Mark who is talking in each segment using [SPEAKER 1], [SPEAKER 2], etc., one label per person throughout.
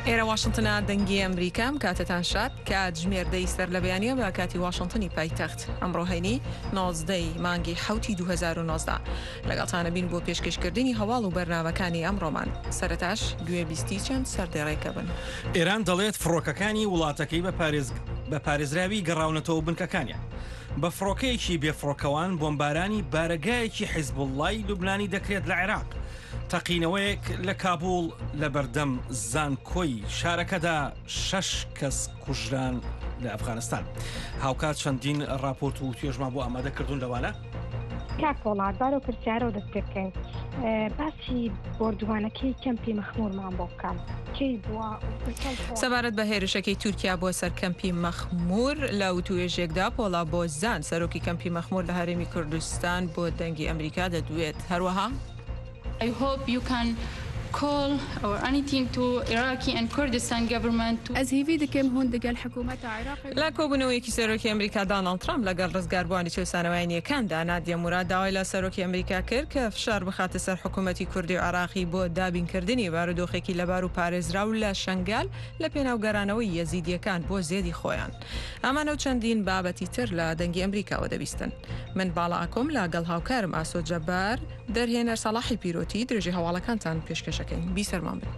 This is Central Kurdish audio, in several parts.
[SPEAKER 1] ئێرە واشنتنە دەنگی ئەمریکام کاتتان شاد کات ژمێردەی سەر لە بەیانیە بە کاتی واشنتنی پایتەخت ئەمڕۆ هەینی 19 مانگی حوتی 2019 لەگەڵتانە بین بۆ پێشکەشکردنی هەواڵ و بەرنامەکانی ئەمڕۆمان سەرەتاش گوێبیستی چەند سەردێڕێکە بن.
[SPEAKER 2] ئێران دەڵێت فڕۆکەکانی وڵاتەکەی بە پارێزراوی گەڕاونەتەوە بنکەکانیان بە فڕۆکەیەکی بێفڕۆکەوان بۆمبارانی بارەگایەکی حیزبوڵڵای لوبنانی دەکرێت لە عێراق. تەقینەوەیەک لە کابوڵ لە بەردەم زانکۆی شارەکەدا 6 کەس کوژران لە ئەفغانستان. هاوکات چەندین راپۆرت و توێژمان بۆ ئامادە کردوون لەوانە؟
[SPEAKER 3] کاک وڵاتدار و پرسیارە و دەست پێ بکەین باسی بردووانەکەی کەمپی مەخمورمان بۆ بکەم کەی بووە
[SPEAKER 1] سەبارەت بە هێرشەکەی تورکیا بۆ سەر کەمپی مەخمور لە توێژێکدا پۆڵا بۆزان سەرۆکی کەمپی مەخمور لە هەرێمی کوردستان بۆ دەنگی ئەمریکا دەدوێت. هەروەها
[SPEAKER 4] I hope you can call or anything to Iraqi and Kurdistan government to
[SPEAKER 5] از هیوی دکم هون دگل حکومت عراق
[SPEAKER 1] لە کۆبوونەوەیەکی سەرۆکی ئەمریکا دۆناڵد ترامپ لەگەڵ ڕزگاربوانی چێسانەوەیانیەکاندا نادیە موراد داوای لە سەرۆکی ئەمریکا کرد کە فشار بخاتە سەر حکوومەتی کوردی و عراقی بۆ دابینکردنی بارودۆخێکی لەبار و پارێزراو لە شەنگال لە پێناوگەرانەوەی یەزیدیەکان بۆ زێدی خۆیان. ئەمانە و چەندین بابەتی تر لە دەنگی ئەمریکاوە دەبیستن. من باڵا ئەکۆم لەگەڵ هاوکارم ئاسۆ جەبار دەرهێنەر سەڵاحی پیرۆتی درێژی هەواڵەکانتان پێشکەشەکەین. بیسەرمان بن.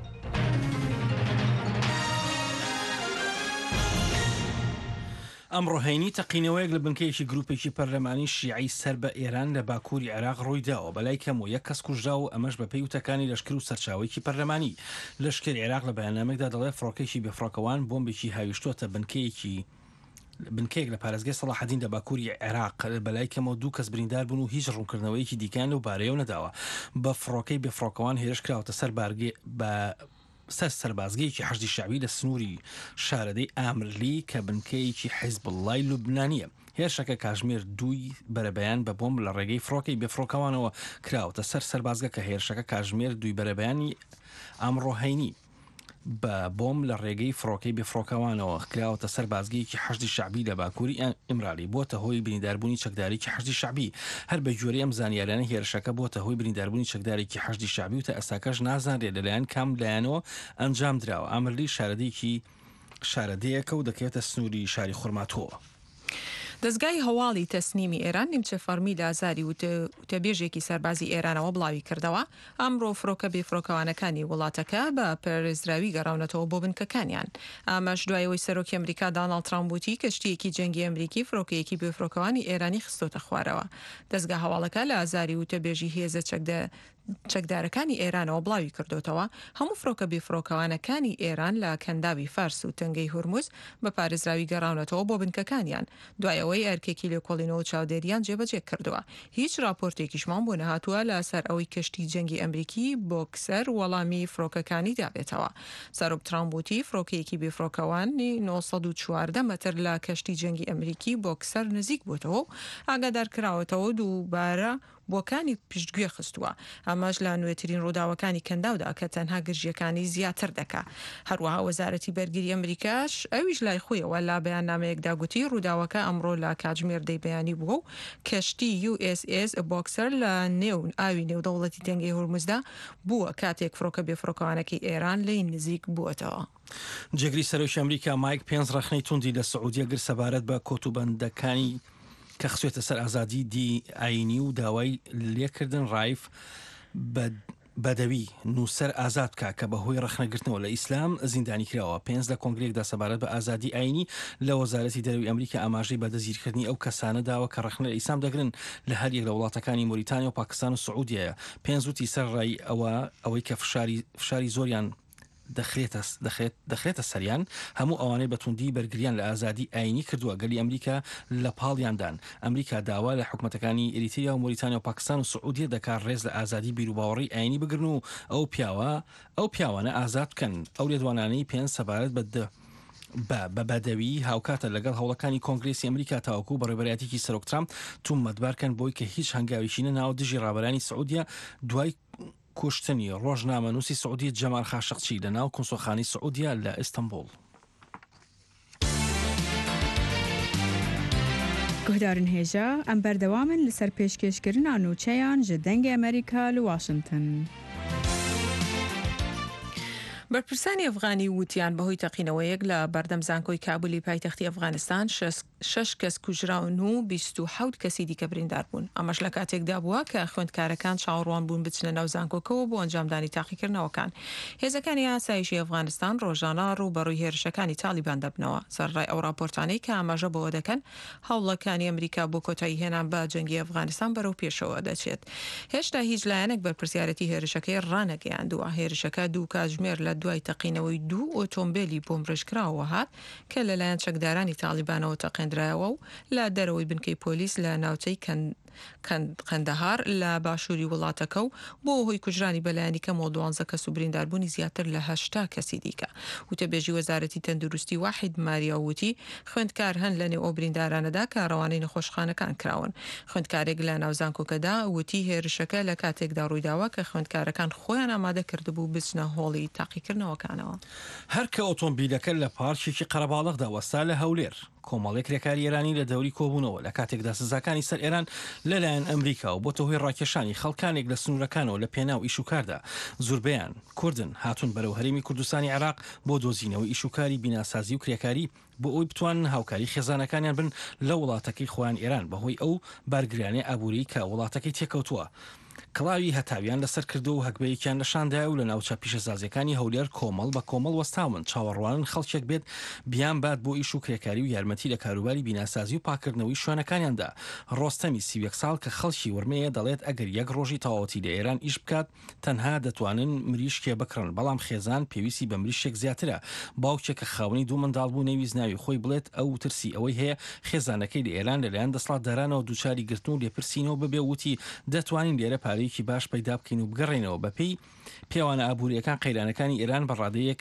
[SPEAKER 2] ئەمڕۆ هەینی تەقینەوەیەک لە بنکەیەکی گروپێکی پەرلەمانی شیعی سەر بە ئێران لە باکووری عێراق ڕوویداوە بەلای کەم و 1 کەس کوژرا و ئەمەش بە پێی وتەکانی لەشکر و سەرچاوێکی پەرلەمانی. لەشکری عێراق لە بەیاننامێکدا دەڵێت فڕۆکێکی بێفڕۆکەوان بۆمبێکی هاویشتوتە بنکەیەک لە پارێزگای سەلاحەدین لە باکووری عێراق بەلای کەمەوە 2 کەس بریندار بوون و هیچ ڕوونکردنەوەیەکی دیکان لەو بارەیەوە نەداوە. بە فڕۆکەی بێفڕۆکەوان هێرش کراوەتە سەر سەربازگەیەکی حەشدی شعبی لە سنووری شارەدەی ئامرلی کە بنکەیەکی حیزبوڵڵای لوبنانیە. هێرشەکە کاژمێر 2 بەرەبەیان بە بۆمب لە ڕێگەی فڕۆکەی بێفڕۆکەوانەوە کراوەتە سەر سەربازگە کە هێرشەکە کاژمێر 2 بەرەبەیانی ئەمڕۆ هەینی بە بۆم لە ڕێگەی فڕۆکەی بێفڕۆکەوانەوە کراوەتە سەر بازگەیەکی حەشدی شعبی لە باکووری ئیمرالی بۆتە هۆی برینداربوونی چەکدارێکی حەشدی شعبی. هەر بە جۆرەی ئەم زانیاریانە هێرشەکە بۆتە هۆی برینداربوونی چەکدارێکی حەشدی شعبی و تا ئەستاکەش نازانرێت لەلایەن کام لایەنەوە ئەنجام درراوە. ئامرلی شارەدەیەکە و دەکەوێتە سنووری شاری خورماتۆوە.
[SPEAKER 1] دەستگای هەواڵی تەسنیمی ئێران نیمچە فەرمی لازاری وتەبێژێکی سەربازی ئێرانەوە بڵاوی کردەوە. ئەمڕۆ فڕۆکە بێفڕۆکەوانەکانی وڵاتەکە بە پارێزراوی گەڕاونەتەوە بۆ بنکەکانیان. ئاماش دوایەوەی سەرۆکی ئەمریکا دۆناڵد ترامپ وتی کەشتیەکی جەنگی ئەمریکی فڕۆکەیەکی بێفڕۆکەوانی ئێرانی خستۆتە خوارەوە. دەستگا هەواڵەکە لە ئازاری وتەبێژی هێزە چەکدارەکانی ئێرانەوە بڵاوی کردوتەوە هەموو فڕۆکە بێفڕۆکەوانەکانی ئێران لە کەنداوی فارس و تەنگەی هورموز بە پارێزراوی گەڕاونەتەوە بۆ بنکەکانیان. دوایەوەی ئەرکێکی لێکۆڵینەوە چاودێریان جێبەجێ کردووە. هیچ راپۆرتێکیشمان بۆ نەهاتووە لەسەر ئەوەی کەشتی جەنگی ئەمریکی بۆکسەر وەڵامی فڕۆکەکانی دابێتەوە. سەرۆک ترامپ وتی فڕۆکەیەکی بێفڕۆکەوانی 914 مەتر لە کەشتی جەنگی ئەمریکی بۆکسەر نزیک بووتەوە و ئاگادار کراوەتەوە دووبارە بۆکانی پشتگوێ خستووە. ئەمەش لە نوێترین ڕووداوەکانی کەنداودا کە تەنها گرژیەکانی زیاتر دەکا. هەروەها وەزارەتی بەرگری ئەمریکاش ئەویش لای خۆیەوە لە بەیاننامەیەکدا گوتی ڕووداوەکە ئەمڕۆ لە کاتژمێردەی بەیانی بووە و کەشتی USS بۆکسەر لە نێو ئاوی نێودەوڵەتی تەنگەی هورموزدا بووە کاتێک فڕۆکە بێفڕۆکەوانەکەی ئێران لی نزیک بووەتەوە.
[SPEAKER 2] جێگری سەرۆکی ئەمریکا مایک پێنس ڕەخنەی توندی لە سعودیە گر سەبارەت بە کۆتوبەندەکانی کە خسوێتە سەر ئازادی دی ئاینی و داوای لێکردن ڕایف بەدەوی نووسەر ئازاد بکە کە بەهۆی ڕەخنەگرتنەوە لە ئیسلام زیندانی کراوە. پێنج لە کۆنگرێکدا سەبارەت بە ئازادی ئاینی لە وەزارەتی دەرەوەی ئەمریکا ئاماژەی بە دەزگیرکردنی ئەو کەسانە داوە کە ڕەخنە لە ئیسلام دەگرن لە هەر یەک لە وڵاتەکانی موریتانیا و پاکستان و سعودیەیە. پێنج وتی سەر ڕای ئەوەی کە فشاری زۆریان دەخرێتە سەریان هەموو ئەوانەی بەتوندی بەرگریان لە ئازادی ئاینی کردووە گەلی ئەمریکا لە پاڵیاندان. ئەمریکا داوا لە حکومەتەکانی ئەریتریا و موریتانیا و پاکستان و سعودیە دەکات ڕێز لە ئازادی بیر و باوەڕی ئاینی بگرن و ئەو پیاوانە ئازاد بکەن. ئەو لێدوانانەی پێنج سەبارەت بە بەدەوی هاوکاتە لەگەڵ هەوڵەکانی کۆنگرێسی ئەمریکا تاوەکو بەڕێبەرایەتێکی سەرۆک ترامپ تومەتبارکەن بۆی کە هیچ هەنگاویشی نەناوە دژی ڕابەرانی سعودیە دوای کوشتنی ڕۆژنامەنووسی سعودی جەمال خاشقچی لە ناو کونسوڵخانەی سعودیە لە ئیستانبول.
[SPEAKER 5] گهدارن هێژە ئەم بەردەوامن لەسەر پێشکەشکردنا نووچەیان ji dengê Amerîka li Washington.
[SPEAKER 1] بەرپرسانی ئەفغانی وتیان بەهۆی تەقینەوەیەک لە بەردەم زانکۆی کابولی پایتەختی ئەفغانستان 6 کەس کوژراون و 27 کەسی دیکە بریندار بوون. ئەمەش لە کاتێکدا بووە کە خوێندکارەکان چاوەڕوان بوون بچنە ناو زانکۆکەوە بۆ ئەنجامدانی تاقیکردنەوەکان. هێزەکانی ئاسایشی ئەفغانستان ڕۆژانە ڕووبەڕووی هێرشەکانی تالیبان دەبنەوە. سەرڕای ئەو راپۆرتانەی کە ئاماژە بەوە دەکەن هەوڵەکانی ئەمریکا بۆ کۆتایی هێنان بە جەنگی ئەفغانستان بەرەو پێشەوە دەچێت. هێشتا هیچ لایەنێک بەرپرسیارەتی هێرشەکەی ڕانەگەیاندووە. هێرشەکە دوو کاتژمێر لە دوای تەقینەوەی دوو ئۆتۆمبیلی بۆمڕێژکراوە هات کە لەلایەن چەکدارانی تالیبانەوە تەقێنرایەوە و لە دەرەوەی بنکەی پۆلیس لە ناوچەی قەندەهار لە باشووری وڵاتەکە و بۆ هۆی کوژرانی بەلایانی کەم و 12 کەس و برینداربوونی زیاتر لە 80 کەسی دیکە. وتەبێژی وەزارەتی تەندروستی واحید ماریا وتی خوێندکار هەن لە نێو ئەو بریندارانەدا کە ڕەوانەی نەخۆشخانەکان کراون. خوێندکارێک لە ناوزانکۆکەدا وتی هێرشەکە لە کاتێکدا ڕوویداوە کە خوێندکارەکان خۆیان ئامادە کردبوو بچنە هۆڵی تاقیکردنەوەکانەوە.
[SPEAKER 2] هەرکە ئۆتۆمبیلەکە لە پارکێکی قەرەباڵغدا وەستا لە هەولێر کۆمەڵێک کرێکاری ئێرانی لە دەوری کۆبوونەوە لە کاتێکدا سزاکانی سەر ئێران لەلایەن ئەمریکا و بۆتە هۆی ڕاکێشانی خەڵکانێک لە سنوورەکانەوە لە پێناو ئیشوکاردا زۆربیان کوردن هاتون بەرەو هەرێمی کوردستانی عێراق بۆ دۆزینەوەی ئیشوکاری بیناسازی و کرێکاری بۆ ئەوی بتوان هاوکاری خێزانەکانیان بن لە وڵاتەکەی خۆیان ئێران بەهۆی ئەو بارگرانی ئابووری کە وڵاتەکەی تێکەوتووە. کڵاوی هەتاویان لەسەر کردو و هەکبەیەکیان نیشاندایە و لە ناوچە پیشەسازیەکانی هەولێر کۆمەڵ بە کۆمەڵ وەستاون چاوەڕوانن خەڵکێک بێت بیان بات بۆ ئیش و کرێکاری و یارمەتی لە کاروباری بیناسازی و پاکردنەوەی شوێنەکانیاندا. ڕۆستەمی 31 ساڵ کە خەڵکی ورمەیە دەڵێت ئەگەر یەک ڕۆژی تەواوەتی لە ئێران ئیش بکات تەنها دەتوانن مریشکێ بکڕن، بەڵام خێزان پێویستی بە مریشێک زیاترە. باوکێک کە خاوەنی دوو منداڵ بوو نەویست ناوی خۆی بڵێت ئەو ترسی ئەوەی هەیە خێزانەکەی لە ئێران لەلایەن دەسەڵاتدارانەوە دووچاری گرتن و لێپرسینەوە ببێ وتی دەتوانین لێرە پارەیەکی باش پەیدا بکەین و بگەڕێنەوە بەپێی پێوانە ئابووریەکان قەیرانەکانی ئێران بە ڕادەیەک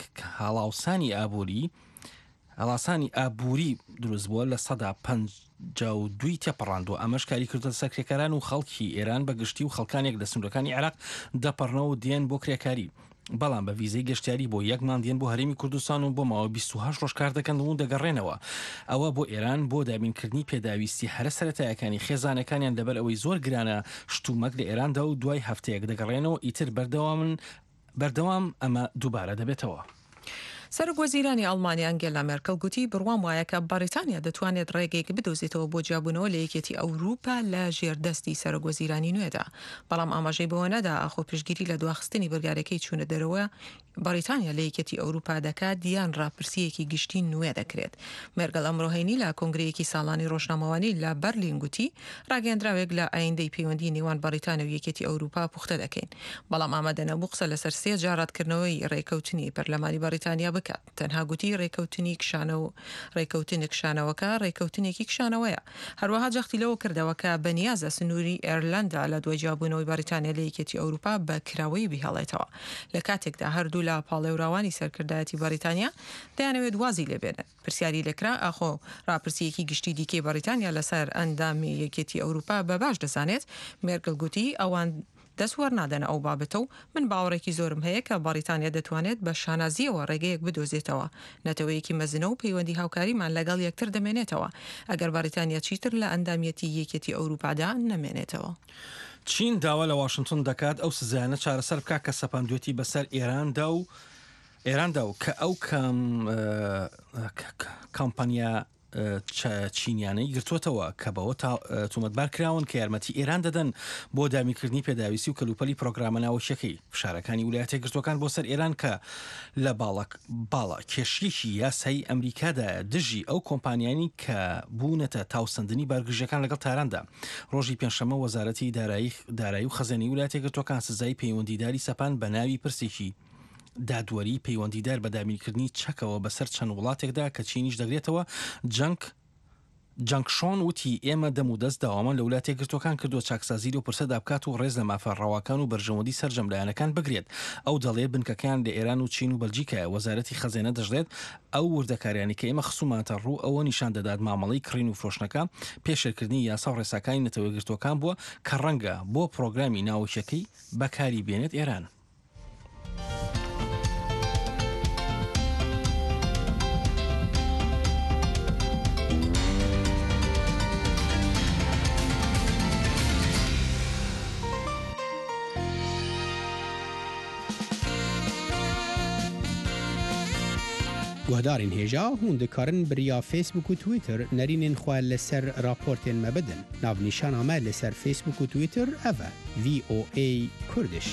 [SPEAKER 2] هەڵاسانی ئابووری دروست بووە لە سەدا 52 تێپەڕاندوە. ئەمەش کاری کردە سەر کرێکاران و خەڵکی ئێران بە گشتی و خەڵکانێک لە سنوورەکانی عێراق دەپەڕنەوە و دێن بۆ کرێکاری. بەڵام بە ویزەی گەشتیاری بۆ یەکمان دێن بۆ هەرێمی کوردستان و بۆ ماوە 28 ڕۆژ کار دەکەن و دەگەڕێنەوە. ئەوە بۆ ئێران بۆ دابینکردنی پێداویستی هەرە سەرەتایەکانی خێزانەکانیان لەبەر ئەوەی زۆر گرانە شتومەک لە ئێراندا و دوای هەفتەیەک دەگەڕێنەوە ئیتر بەردەوام ئەمە دووبارە دەبێتەوە.
[SPEAKER 1] سەرۆکوەزیرانی ئەڵمانی ئەنگێلا مێرکەل گوتی بڕوام وایە کە بەریتانیا دەتوانێت ڕێگەیەک بدۆزێتەوە بۆ جیابوونەوە لە یەکێتی ئەوروپا لە ژێردەستی سەرۆکوەزیرانی نوێدا. بەڵام ئاماژەی بەوە نەدا ئاخۆ پشتگیری لە دواخستنی بەرگارەکەی چوونە دەرەوە بەریتانیا لە یەکێتی ئەوروپا دەکات دیان ڕاپرسیەکی گشتی نوێ دەکرێت. مێرکەل ئەمڕۆهێنی لە کۆنگرەیەکی ساڵانی ڕۆژنامەوانی لە بەرلین گوتی ڕاگەیەندراوێک لە ئایندەی پەیوەندی نێوان بەریتانیا و یەکێتی ئەوروپا پوختە دەکەین. بەڵام ئامادە نەبوو قسە لەسەر 3 جاراتکردنەوەی ڕێکەوتنی پەرلەمانی بەریتانیا بکات. تەنها گوتی ڕێکەوتنی کشانەوەکە ڕێکەوتنێکی کشانەوەیە. هەروەها جەختی لەوە کردەوە کە بەنیازە سنووری ئێرلەندا لە دوای جیابوونەوەی بەریتانیا لە یەکێتی ئەوروپا بە کراوەی بهێڵێتەوە. لە کاتێکدا هەردوو لە پاڵێوراوانی سەرکردایەتی بەریتانیا دەیانەوێت وازی لێبێنن. پرسیاری لێکرا ئاخۆ ڕاپرسیەکی گشتی دیکەی بەریتانیا لەسەر ئەندامی یەکێتی ئەوروپا بەباش دەزانێت. مێرکل گوتی ئەوان دەسوەر نادەنە ئەو بابەتە و من باوەڕێکی زۆرم هەیە کە بەریتانیا دەتوانێت بە شانازیەوە ڕێگەیەک بدۆزێتەوە. نەتەوەیەکی مەزنە و پەیوەندی هاوکاریمان لەگەڵ یەکتر دەمێنێتەوە ئەگەر بەریتانیا چیتر لە ئەندامیەتی یەکێتی ئەوروپادا نەمێنێتەوە.
[SPEAKER 2] چین داوا لە واشنگتن دەکات ئەو سزایانە چارەسەر بکات کە سەپاندوێتی بەسەر ئێراندا و کە ئەو کامپانیا چینیانەی گرتووەتەوە کە بەوە تومەتبار کراون کە یارمەتی ئێران دەدەن بۆ دامیکردنی پێداویستی و کەلوپەلی پرۆگرامە ناوچەکەی. فشارەکانی ویلایەتە گرتوەکان بۆ سەر ئێران کە لە باڵا کێشیشی یاسایی ئەمریکادا دژی ئەو کۆمپانیانی کە بوونەتە تاوسەندنی بارگژەکان لەگەڵ تاراندا. ڕۆژی پێنجشەممە وەزارەتی دارایی و خەزانەی ویلایەتە گرتوەکان سزای پەیوەندیداری سەپان بە ناوی پرسێکی دادوەری پەیوەندیدار بە دامینکردنی چەکەوە بەسەر چەند وڵاتێکدا کە چینیش دەگرێتەوە. جەنگشۆن وتی ئێمە دەم و دەست داوامان لە وڵاتێک گرتوەکان کردووە چاکسازی و پرسەدا بکات و ڕێز لە مافەڕەواکان و بەرژەوەندی سەرجەملایەنەکان بگرێت. ئەو دەڵێ بنکەکان لە ئێران و چین و بەلجیکایە. وەزارەتی خەزانە دەژڵێت ئەو وردەکاریانی کە ئێمە خسووماتە ڕوو ئەوە نیشان دەدات مامەڵەی کڕین و فرۆشتنەکە پێشێرکردنی یاسا و ڕێساکانی نەتەوە گرتوەکان بووە کە ڕەنگە بۆ پرۆگرامی ناوچەکەی بەکاری بێنێت ئێران.
[SPEAKER 6] گهدارین هێژا هون دikarin biriya Facebook û Twitter nerînên xwe li ser raportên me bidin. Navnîşana me li ser Facebook û Twitter ev e VOA Kurdish.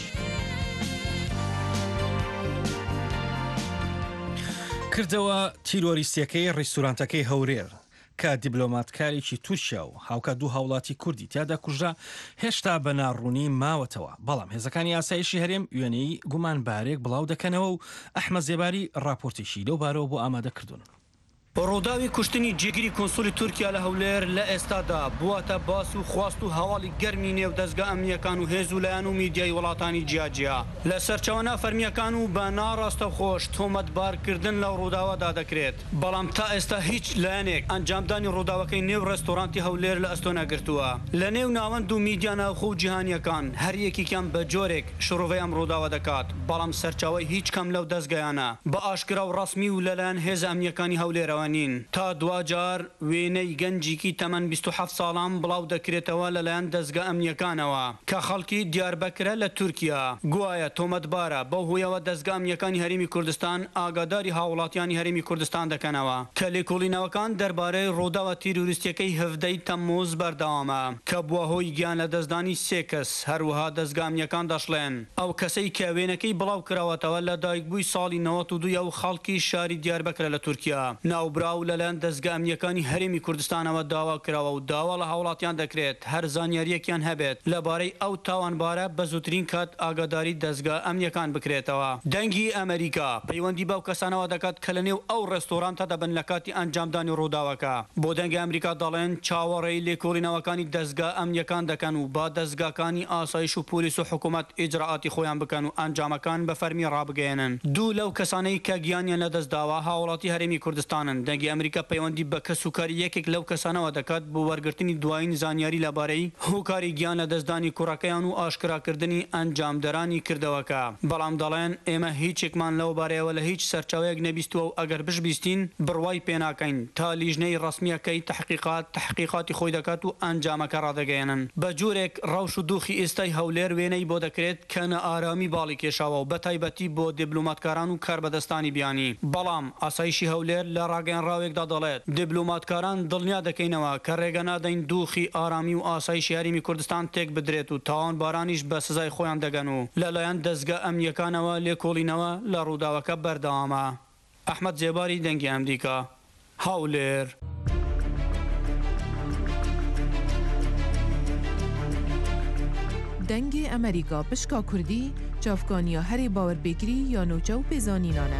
[SPEAKER 2] کردەوە تیرۆریستیەکەی ڕێستورانتەکەی هەورێر کە دیبلۆماتکارێکی تورکیا و هاوکە دوو هاوڵاتی کوردی تیادا کوژرا هێشتا بە ناڕوونی ماوەتەوە. بەڵام هێزەکانی ئاسایشی هەرێم وێنەی گومانبارێک بڵاو دەکەنەوە و ئەحمەد زێباری راپۆرتێکی لەو بارەوە بۆ ئامادەکردوون.
[SPEAKER 7] ڕووداوی کوشتنی جێگیری کۆنسولی تورکیا لە هەولێر لە ئێستادا بوواتە باس و خواست و هەواڵی گەرمی نێو دەستگا ئەمنیەکان و هێز و لایەن و میدیای وڵاتانی جیاجیا لە سەرچەوەنا فەرمیەکان و بە ناڕاستە خۆش تۆمەتبارکردن لە ڕووداوەدا دەکرێت. بەڵام تا ئێستا هیچ لایەنێک ئەنجامدانی ڕووداوەکەی نێو ڕێستۆرانتی هەولێر لە ئەستۆ نەگرتووە. لە نێو ناوەند و میدیا ناوخۆ و جیهانیەکان هەر یەکێکیان بە جۆرێک شڕۆڤەی ئەم ڕووداوە دەکات، بەڵام سەرچاوەی هیچ کەم لەو دەستگایانە بە ئاشکرا و ڕەسمی و لەلایەن هێز ئەمنیەکانی هەولێرەوە نین. تا دوجار وێنەی گەنجێکی تەمەن 27 ساڵان بڵاو دەکرێتەوە لەلایەن دەستگا ئەمنیەکانەوە کە خەڵکی دیاربەکرە لە تورکیا گوایە تۆمەتبارە بەو هۆیەوە دەستگا ئەمنیەکانی هەرێمی کوردستان ئاگاداری هاوڵاتیانی هەرێمی کوردستان دەکەنەوە کە لێکۆڵینەوەکان دەربارەی ڕووداوە تیرۆریستیەکەی 17 تەمموز بەردەوامە کە بووە هۆی گیان لە دەستدانی 3 کەس. هەروەها دەستگا ئەمنیەکان دەشڵێن ئەو کەسەی کە وێنەکەی بڵاو کراوەتەوە لە دایکبووی ساڵی 92 و خەڵکی شاری دیاربەکرە لە تورکیا ناوبراو لەلایەن دەستگا ئەمنیەکانی هەرێمی کوردستانەوە داوا کراوە و داوا لە هاوڵاتیان دەکرێت هەر زانیاریەکیان هەبێت لەبارەی ئەو تاوانبارە بە زووترین کات ئاگاداری دەستگا ئەمنیەکان بکرێتەوە. دەنگی ئەمریکا پەیوەندی بەو کەسانەوە دەکات کە لە نێو ئەو ڕێستۆرانتە دەبن لە کاتی ئەنجامدانی ڕووداوەکە. بۆ دەنگی ئەمریکا دەڵێن چاوەڕێی لێکۆڵینەوەکانی دەستگا ئەمنیەکان دەکەن و با دەستگاکانی ئاسایش و پۆلیس و حکوومەت ئیجراعاتی خۆیان بکەن و ئەنجامەکان بە فەرمی ڕابگەێنن. دوو لەو کەسانەی کە گیانیان لە دەستداوە هاوڵاتی هەرێمی کوردستانن. دەنگی ئەمریکا پەیوەندی بە کەسوکاری یەکێک لەو کەسانەوە دەکات بۆ وەرگرتنی دوایین زانیاری لەبارەی هۆکاری گیان لە دەستدانی کوڕەکەیان و ئاشکراکردنی ئەنجامدەرانی کردەوەکە. بەڵام دەڵێن ئێمە هیچێکمان لەو بارەیەوە لە هیچ سەرچاوەیەک نەبیستووە و ئەگەر بشبیستین بڕوای پێناکەین تا لیژنەی ڕسمیەکەی تحقیقاتی خۆی دەکات و ئەنجامەکە ڕادەگەێنن. بە جۆرێک ڕەوش و دووخی ئێستای هەولێر وێنەی بۆ دەکرێت کە نەئارامی باڵی کێشاوە و بە تایبەتی بۆ دیبلۆماتکاران و کاربەدەستانی بیانی. بەڵام ئاسایشی هەولێر لە ڕاگەیەنراوێکدا دەڵێت دیبلۆماتکاران دڵنیا دەکەینەوە کە ڕێگە نادەین دووخی ئارامی و ئاسایشی هەرێمی کوردستان تێک بدرێت و تاوان بارانیش بە سزای خۆیان دەگەن و لەلایەن دەستگا ئەمنیەکانەوە لێکۆڵینەوە لە ڕووداوەکە بەردەوامە. ئەحمەد زێباری دەنگی ئەمریکا هەولێر.
[SPEAKER 8] دەنگی ئەمریکا پشکا کوردی چاوکانیا هەرێ باوەربێگری یا نۆچە و پێزانینانە.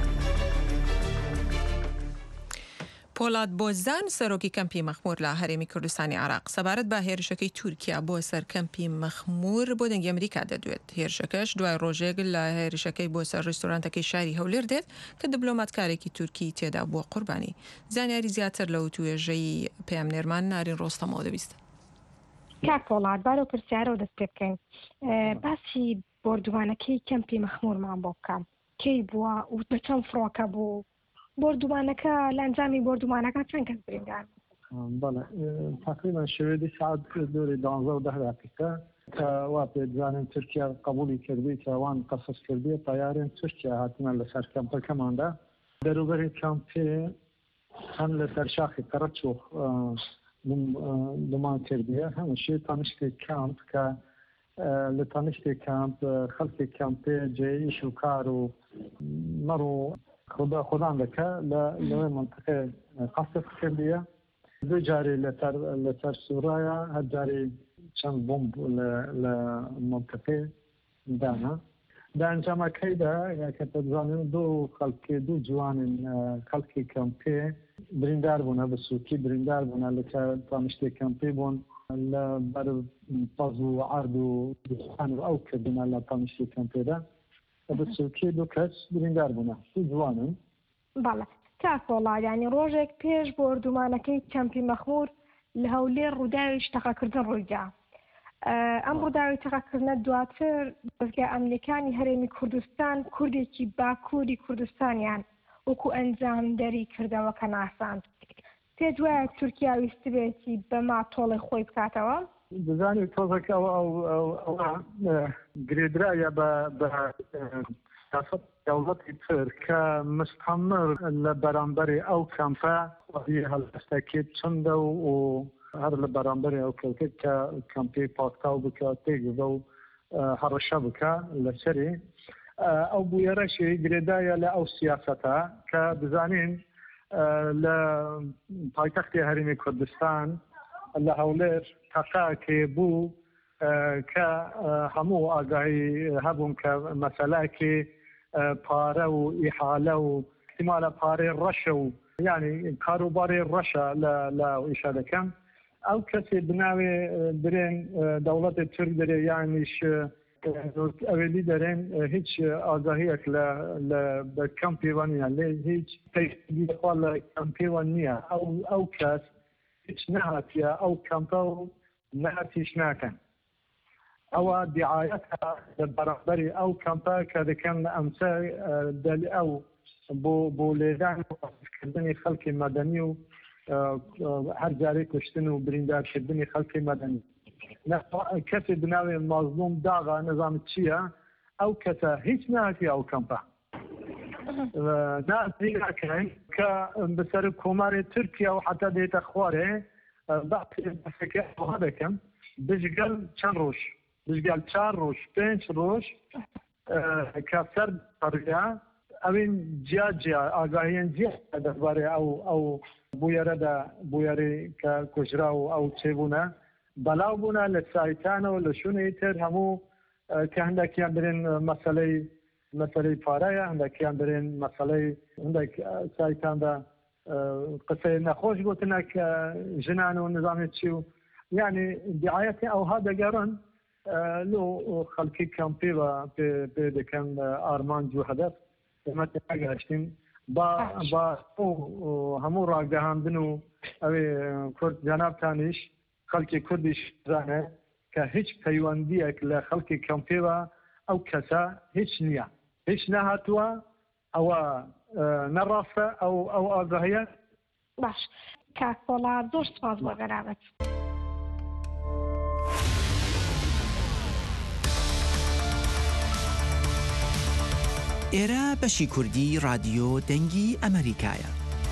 [SPEAKER 1] پۆلات بۆزدان سەرۆکی کەمپی مەخموور لە هەرێمی کوردستانی عراق سەبارەت بە هێرشەکەی تورکیا بۆ سەر کەمپی مەخموور بۆ دەنگی ئەمریکا دەدوێت. هێرشەکەش دوای ڕۆژێک لە هێرشەکەی بۆ سەر ڕێستۆرانتەکەی شاری هەولێر دێت کە دیبلۆماتکارێکی تورکی تێدا بووە قوربانی. زانیاری زیاتر لەو توێژەی پێمنێرمان نارین ڕۆستەمەوە دەبیست.
[SPEAKER 3] کاک پۆڵات بارەو پرسیارەوە دەست پێ بکەین. باسی بردووانەکەی کەمپی مەخموورمان بۆ بکەم. کەی بووە و بە چەند فڕۆکە بوو؟ بردووانەکە لە ئەنجامی بردووانەکە چەند کەس بریندار؟
[SPEAKER 9] بەڵێ تقریبا شوێدی سعات دووری 12 دقیقە کە وا پێدزانین تورکیا قبولی کردی کەوان قەسەس کردی تەیارێن تورکیا هاتنە لەسەر کەمپەکەماندا دەروبەری کەمپێ هەم لەسەر شاخی قەرەچۆخ دمان کردیە هەمووشی تانیشتی کەمپ کە لە تانیشتی کەمپ خەڵکی کەمپێ جێئیش و کار و مەڕ و خۆدان دەکە لەوێ منطقێ قەسەس کردیە. دوو جاری لەسەر سوورایە هەر جاری چەند بۆمب لە منطقێ دانا. دا ئەنجامەکەیدا کە دەزانین دوو خەڵکی دوو جوانین خەڵکی کەمپێ بریندار بوونە بە سووکی بریندار بوونە لە تانیشتی کەمپی بوون لە بەر پەز و عرد و دوستان و ئەو کردنە لە تانیشتی کەمپێدا بە سووکی دوو کەس بریندار بوونە دوو جوانن.
[SPEAKER 3] بەڵێ کاکۆڵا یعنی ڕۆژێک پێش بردوومانەکەی کەمپی مەخموور لە هەولێر ڕووداوی شتەقەکردن ڕوویدا. ئەم ڕووداوی تەقەکردنە دواتر دەستگای ئەمریکانی هەرێمی کوردستان کوردێکی باکووری کوردستانیان وەکو ئەنجامدەری کردەوەکە ناساند. پێ دوایە تورکیا ویستی بێتی بەما تۆڵی خۆی بکاتەوە؟
[SPEAKER 9] دەزانی تۆزەکە ئەوە گرێدرایە بە دولتی تر که مستمر لبرانبری او کمپه وی هلستکی چنده و هر لبرانبری او کلکت که کمپی پاکتاو بکه تیگز و هرشا بکه لسری او بویرشی گریدای لأو سیاسته که بزانین لپایتخت هرمی کردستان لهولر تقا که بو که همو آگاهی هبون که مسئله که پاره و احاله و احتمال پاره رشو یعنی کاروباری رشا لا اشاره کم او کسی بناوی برین دولت ترک داره یعنیش اولی دارن هیچ آگاهی به کمپیوانیه هیچ تشکیل خال کمپیوانیه او کس هیچ نهاتیه او کمپو نهاتیش نکن او دعایتها برابری او کمپا که کم امسا دل او بو لیدان کردنی خلق مدنی و هر جاری کشتن و بریندار کردنی خلق مدنی کسی بناوی مظلوم داغا نظام چیه او کسا هیچ نهاتی او کمپا نهاتی نکنن که بسر کمار ترکیه و حتی دیت خواره بحثی بسکه او هده کم بشگل چند روش بشگل 4 روش 5 روش که سر پرگه اوین جا آگاهین جا درباره او بویره که کجرا او چه بونه بلاو بونه لسایتان و لشونه تر همو که هندکیان برین مسئله پاره هندکیان برین مسئله هندک سایتان دا قصه نخوش گوتنه که جنان و نظام چیو یعنی دعایت او ها دگرن لو خلقی کمپی و پیدکن آرمان جو هدف امت اگرشتیم با همو راگدهاندن و کرد جناب تانیش خلقی کردیش زانه که هیچ پیوندی اک لخلقی کمپی و او کسا هیچ نیا هیچ نهاتوا او نرافه او آگاهیه
[SPEAKER 3] باش که سالار زور سپاس بگرمت
[SPEAKER 10] ئێرە بەشی کوردی رادیۆ دەنگی ئەمریکایە.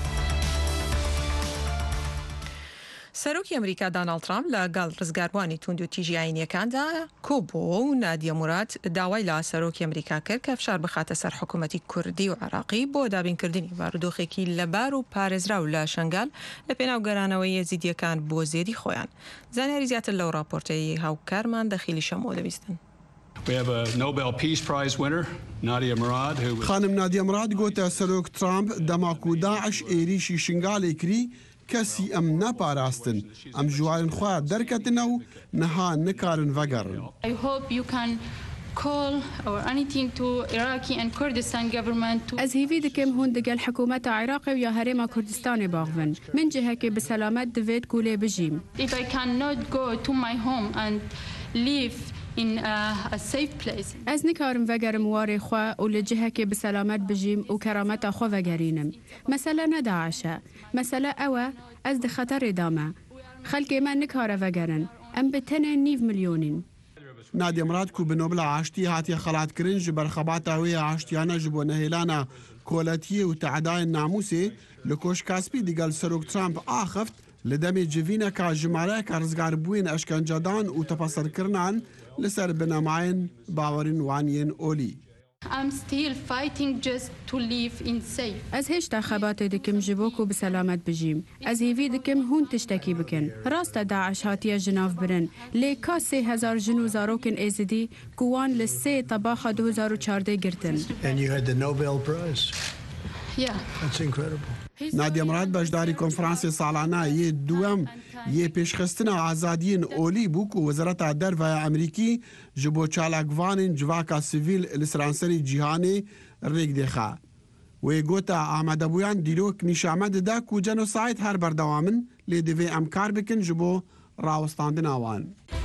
[SPEAKER 1] سەرۆکی ئەمریکا داناڵد ترامپ لەگەڵ ڕزگاربوانی توند و تیژی ئاینیەکاندا کۆبۆ و نادیە موراد داوای لە سەرۆکی ئەمریکا کرد کە فشار بخاتە سەر حکوومەتی کوردی و عراقی بۆ دابینکردنی بارودۆخێکی لەبار و پارێزراو لە شەنگال لە پێناوگەرانەوەی یەزیدیەکان بۆ زێری خۆیان. زانیاری زیاتر لەو راپۆرتەی هاوکارمان دەخیلی شەمۆ دەبیستن.
[SPEAKER 11] We have a Nobel Peace Prize winner, Nadia Murad, who was...
[SPEAKER 12] خانم نادیە مراد گوتە سەرۆک ترامپ دەماک و داعش ئێریشی شنگالێ کری کەسی ئەم نەپاراستن ئەم ژوارن خوا دەرکەتنە و نەها نکارن ڤەگەڕن.
[SPEAKER 4] I hope you can call or anything to Iraqi and Kurdistan government to...
[SPEAKER 5] از هیوی دکم هون دگل حکومت عراق و یا هرم کردستان باغون من جهه که به سلامت دوید گوله بجیم.
[SPEAKER 4] If I cannot go to my home and live in a safe place.
[SPEAKER 5] از نکارم وگرم واری خوا و لجهه که به سلامت بجیم و کرامت خوا وگرینم. مثلا نداعشه. مثلا اوه از ده خطر دامه. خلق من نکاره وگرن. ام بتنه 9 ملیونین.
[SPEAKER 12] نادیە مراد کو بنۆبل عاشتی هاتیە خەڵاتکردن ji بەرخەباتە هوێ عاشتیانە ji بۆ نەهێلانە کۆلەتیە و تعدایên ناموسێ li کۆشکاسپی دیگەل سەرۆک ترامپ ئاخفت li demê civîneka jimareyeka rizgarbûyên eşkencedan û tepesirkirinan li ser binemayên bawerîn wan yên olî.
[SPEAKER 4] I'm still fighting just to live in safe.
[SPEAKER 5] از هشتا خبات دکم جبوکو بسلامت بجیم. از هیوی دکم هون تشتکی بکن. راست داعش هاتیه جناف برن. لیکا 3000 جنو زاروکن ایزدی کوان لسه طباخه 2014 گرتن.
[SPEAKER 13] And you had the Nobel Prize.
[SPEAKER 4] Yeah.
[SPEAKER 13] That's incredible.
[SPEAKER 12] نادیە مراد بەشداری کۆنفرانسێ ساڵانە یê دووەم یê pêşxistina azadiyên olî bû ku Wezareta Derveya Amerîkî ji bo çalakvanên civaka sivîl li seranserê cîhanê rêk dixe. Wê gota amedebûyan dîrok nîşame dide ku genosayd her berdewamin lê divê em kar bikin ji bo rawestandina wan.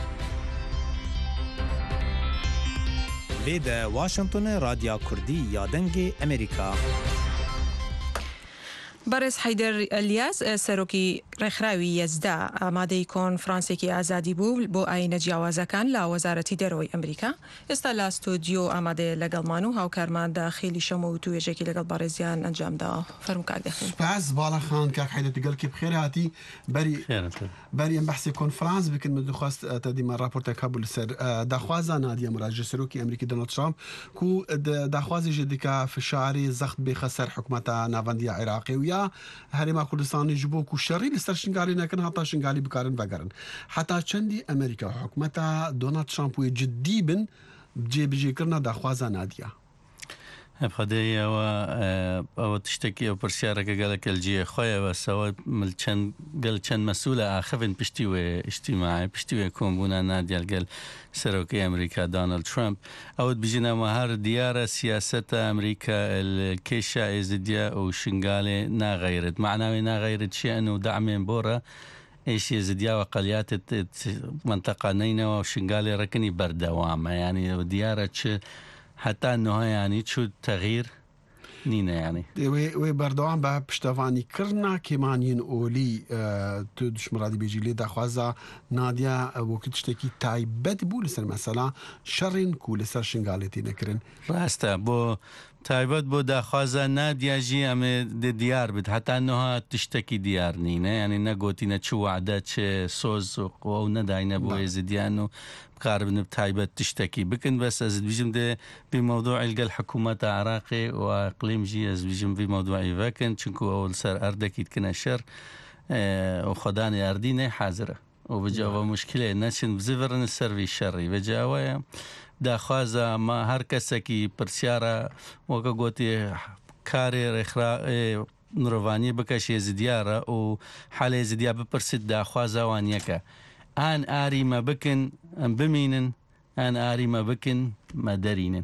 [SPEAKER 10] Vê de Washingtonê Radya Kurdî ya Dengê Amerîka.
[SPEAKER 1] بەڕێز حەیدەر ئەلیاس سەرۆکی ڕێکخراوی یەزدا ئامادەی کۆنفرانسێکی ئازادی بوو بۆ ئاینە جیاوازەکان لە وەزارەتی دەرەوەی ئەمریکا. ئێستا لە ستودیۆ ئامادەیە لەگەڵمان و هاوکارمان داخیلی شەمە و توێژێکی لەگەڵ بەڕێزیان ئەنجامداوە. فەرموو کاک دەخین.
[SPEAKER 12] سپاس باڵەخان کاک حەیدەر گەڵکی بخێر هاتی بەری ئەم بەحسی کۆنفرانس بکەن من دەخواست تا دیمە راپۆرتێک هەبوو لەسەر داخوازە نادیە موراد سەرۆکی ئەمریکی دۆناڵد ترامپ کو داخوازی دیکە فشاری زەخت بێخە سەر حکومەتە ناوەندی عێراقی و یا هەرێما کوردستانی ji بۆ و شەڕی لەسەر شنگالی نەکەن هەتا شنگالی بکارن بەگەرن حتا چەندی ئەمریکا حکومەتە دۆناڵد ترامپ وێ جددی بن جێبژێکردنە داخوازە نادیە.
[SPEAKER 14] خدەیەوە ئەوە تشتێکی ئەو پرسیارەکە گەلە کەلجیە خۆیەوە سەوە چەند مەسوولە ئاخەفن پشتی وێ ئیجتیماعی پشتی وێ کۆمبوونە نادیال گەل سەرۆکەی ئەمریکا دۆناڵد ترامپ ئەوت بژینەوە هەر دیارە سیاسەتە ئەمریکا کێشە ئێزدیە و شنگالێ ناغەیرت معناوی ناغەیرت چیان و دەعمێن بۆرە ئێش ێزدیاوە قەلیاتت منتەقانەینەوە و شنگالێ ڕەکنی بەردەوامە ینی دیارە چ حتا نهایانی چود تغییر نینە ینی
[SPEAKER 12] وێ بەردەوام بە پشتەوانیکردنا کێمانین ئۆلی تو دشمڕادی بێژی لێ داخوازە نادیا وەکو تشتێکی تایبەت بوو لەسەر مەسەلا شەڕین و لەسەر شنگالێتی نەکردن
[SPEAKER 14] ڕاستە بۆ تایبەت بۆ داخوازە نادیاژی ئەمێ دیار بێت هەتا نەها تشتێکی دیار نینە ینی نەگوتینە چ وعدە چ سۆز و قوە و نەداینە بۆ ێزدیان و بقاربن بتایبەت تشتێکی بکن بەس ئەز بژم دێ بموضوعی لەگەڵ حکوومەتە عراقی و ئەقلیمژی ئەز بژم بموضوعی بکەن چونکو ئەو سەر ئەردەکی بکەنە شەر و خۆدانی ئەردینێ حازرە و بجاوە مشکلێ نەچن بزڤرن سەروی شەڕی بەجاوەیە داخوازە ئەمە هەر کەسێکی پرسیارە وەکە گوتی کارێ ڕێکخرا مرۆڤانی بکەش ێزدیارە و حالێ ێزدیا بپرسید داخوازەوانیەکە ئان ئاریمە بکن ئەم بمینن ئان ئاریمە بکن مە دەرینن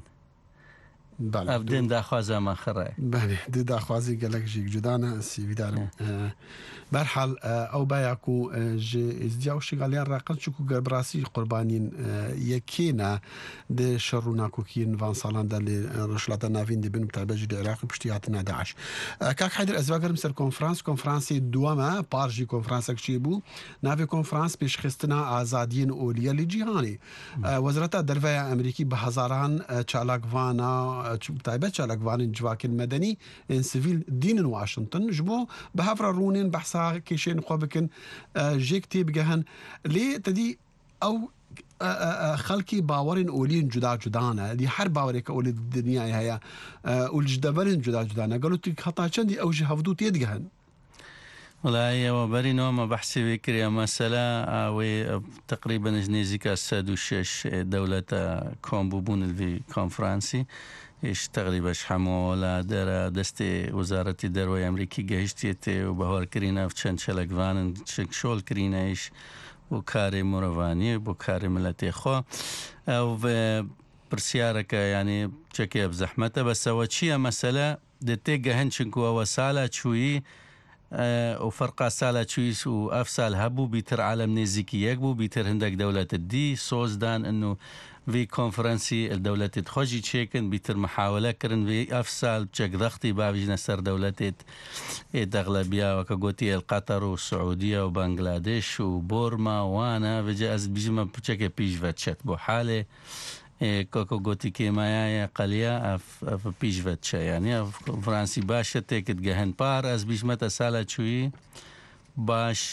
[SPEAKER 14] ئەبدێن داخوازەمە خڕای
[SPEAKER 12] دی داخوازی گەلەکژێک جودانە سیویدارم بەرحاڵ ئەو باyak و ێزدیا و شنگالیان ڕاقل چوو و گەبراسی قوربانین یەکێنە دێ شەڕ و ناکۆکیین وان ساڵاندا لێ ڕۆژهەڵاتە ناوین دەبن و تابەژی لە عێراق پشتی هاتنە داعش کاک حەیدەر ئەزواگەرم سەر کۆنفرانسی دووەمە پارژی کۆنفرانسێک چی بوو ناوی کۆنفرانس پێشخستنە ئازادیین ئۆلیە لی جیهانی وەزارەتە دەرڤایە ئەمریکی بە هەزاران چالاکوانە تایبەت چالاکوانین جواکن مەدەنی سڤیل دینن واشنگتن ji بۆ بە هەفرە ڕوونێن بەحسا کێشێن خۆ بکن ژێک تێبگەهن لێ تەدی ئەو خەڵکی باوەڕین ئۆلین جودا جودانە دی هەر باوەرێکە ئۆلی دنیای هەیە ئولجدەبەرن جودا جودانە گەلوتی هەتا چەندی ئەوژی هەفتوو تێدگەهن
[SPEAKER 14] وڵایەوە بەرینەوەمە بەحسی وێکرێ مەسەلا ئاوێ تقریبا نێزیکە 106 دەولەتە کۆمبووبوونی کۆنفرانسی هیچ تقریبەش هەموو لە دەرە دەستی وەزارەتی دەرەوەی ئەمریکی گەیشتێتێ و بەهۆرکردینە چەند چەلەکوانن شۆڵکردینەیش بۆ کاری مرۆڤانی بۆ کاری ملەتێ خۆ ئەو پرسیارەکە ینی چەکێ بزەحمەتە بەسەوە چییە مەسەلە دەتێ گەهن چونکو ئەوە ساڵە چووی و فەرقا ساڵە چویس و ئەف ساڵ هەبوو بیتر عالم نێزیکی یەک بوو بیتر هەندێک دەولەتە دی سۆزدان ئەن و وی کۆنفرەنسی دەولەتێت خۆشی چێکن بیتر محاولەکردن وی ئەف ساڵ چەک دەختی باویژنە سەر دەولەتێت دەغڵەبیاوەکە گوتی قەتەر و سعودیە و بەنگلادێش و بۆرما وانە بجە ئەس بژمە پچەکە پیشڤەت چێت بۆ حالێ کۆکە گوتی کێمایایە قەلیا ئەف پیشڤەت چە یانە کۆنفرانسی باشە تێکت گەهن پار ئەس بیژمەتە ساڵە چووی باش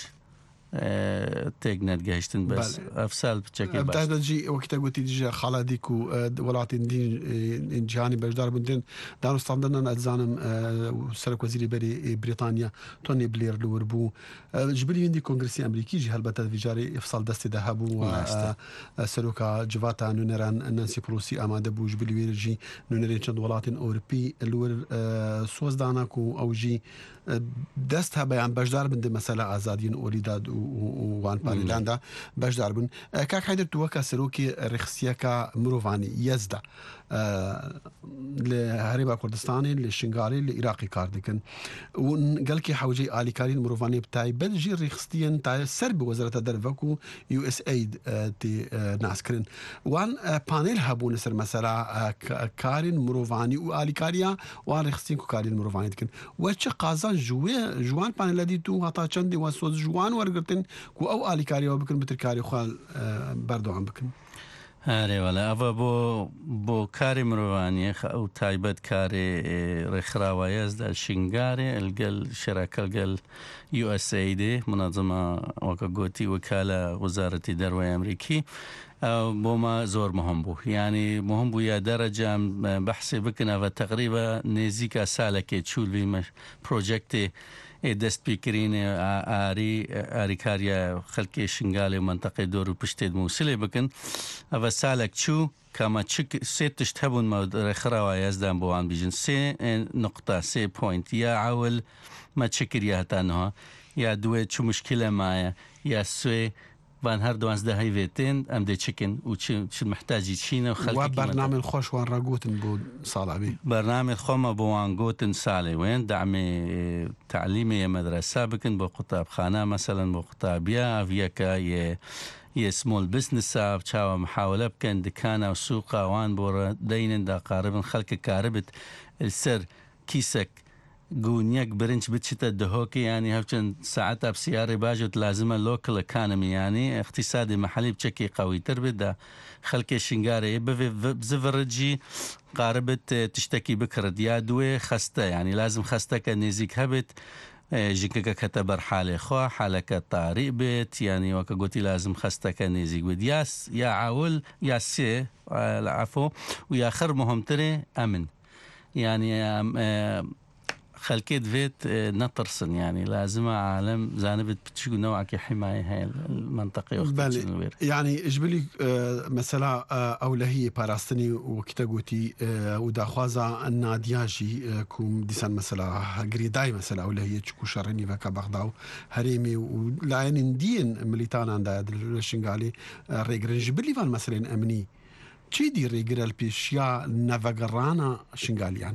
[SPEAKER 14] تێک نەتگەیشتن بەس ئەف ساڵ
[SPEAKER 12] بچەکەجی وەکتە گوتی دیژە خاڵادیک و وڵاتی جیهانی بەشدار بندێن دانوستاندنە ئەزانم سەرۆک وەزیری بەری بریتانیا تۆنی بلێر لور بوو ژبری هندی کۆنگرسی ئەمریکیژی هەلبەتە ویژاری ئفساڵ دەستێدا هەبوو سەرۆکە جواتە نوێنەران نانسی پلۆسی ئامادە بوو ژبلی وێرژی نوێنەرێن چەند وڵاتین ئەوروپی لور سۆزداناک و ئەوژی دەست هەبەیان بەشدار بندە مەسەلە ئازادیین ئۆلیداد وان پارێلاندا بەشدار بوون کاک حەیدەر تو وەکە سەرۆکی ڕێخسیەکە مرۆڤانی یەزدا لە هەرێما کوردستانی لە شنگاری لە عێراقی کار دەکەن و گەلکی حوجەی ئالیکارین مرۆڤانی بتایبەت ژی ڕێخستیان تا سەر بە وەزارەتە دەرڤەک و USAID ناسکردن وان پانێل هەبوون سەر مەسەلا کارین مرۆڤانی و ئالیکاریا وان ڕێخستین و کارین مرۆڤانی دکن و چه قازان جوان پانێلە دیت و هەتا چەندی و سۆز جوان وەرگرتن و ئەو ئالیکاریەوە بکن بترکاری خوال بەردەوام بکن.
[SPEAKER 14] هەرێوەڵە ئەوە بۆ کاری مرۆڤانیە ئەو تایبەت کارێ ڕێکخراوایەزدا شنگارێ ئەلگەل شەراکەلگەل USAID منەظەمە وەکە گوتی وەکالە وەزارەتی دەروای ئەمریکی بۆ ما زۆر مهم بوو یعنی مهم بوو یا دەرەجام بەحسێ بکنەوە تقریبا نێزیکە سالێکێ چولوی پرۆجێکتێ دەست پێکردینێ ئاریکاریە خەڵکی شنگالی و منتەقەی دۆر و پشتێت مووسلێ بکن ئەوە سالێک چوو کەمە سێ تشت هەبوون ڕێکخراوە یازدان بۆوان بیژن 3 پوینت یا عول مە چکریا هەتانەوە یا دوێ چ مشکلە مایە یا سوێ وان هەر دوانزدە هەیڤێتێن ئەم دێ چکن و چ محتاجی چینە و خەڵکی
[SPEAKER 12] بەرنامە خۆشوان ڕاگوتن بۆ ساڵاوی
[SPEAKER 14] بەرنامە خۆمە بۆوان گوتن ساڵێ وێن دامێ تعلیمی مەدرسە بکن بۆ قوتابخانە مەسەلەن بۆ قوتابیە ئەڤیەکە یە سمۆل بزنسە چاوە محاولە بکەن دکانە و سوقاوان بۆ دەینن داقاربن خەڵکە کاربت سەر کیسەک گونیەک برنج بچیتە دهۆکی ینی هەوچەند ساعتە بسیارێ باژت لازمە لۆکل ئەکانمی ینی اقتصادی محلی بچەکی قویتر بدا خەڵکی شنگارێ بەvێ بزڤڕجی قاربت تشتێکی بکرد یا دوێ خەستە ینی لازم خەستەکە نێزیک هەبێت ژنکەکە کەتە بەرحالێ خوا حالەکە تاریق بێت ینی وەکە گوتی لازم خەستەکە نێزیک بێت یا عاول یا سێ عەفۆ و یاخر مهمترێ ئەمن ینی خەلکێ دەوێت نەترسن ینی لازمە عالم زانبت بچوو نەوەکی حیمایە هەیە منتەقەی وێر
[SPEAKER 12] ینی ژبلی مەسەلا ئەو لە هی پاراستنی وەکتە گوتی و داخوازە نادیاژی کوم دیسان مەسەلا گریدای مەسەلا ئەو لە هیە چکو شەڕێنی بەکە بەغدا و هەرێمی و لایەنین دیین ملیتاناندا لە شنگالی ڕێگرن ژبلیوان مەسەلێن ئەمنی چی دی ڕێگرە پێشیا نەڤەگەڕانە شنگالیان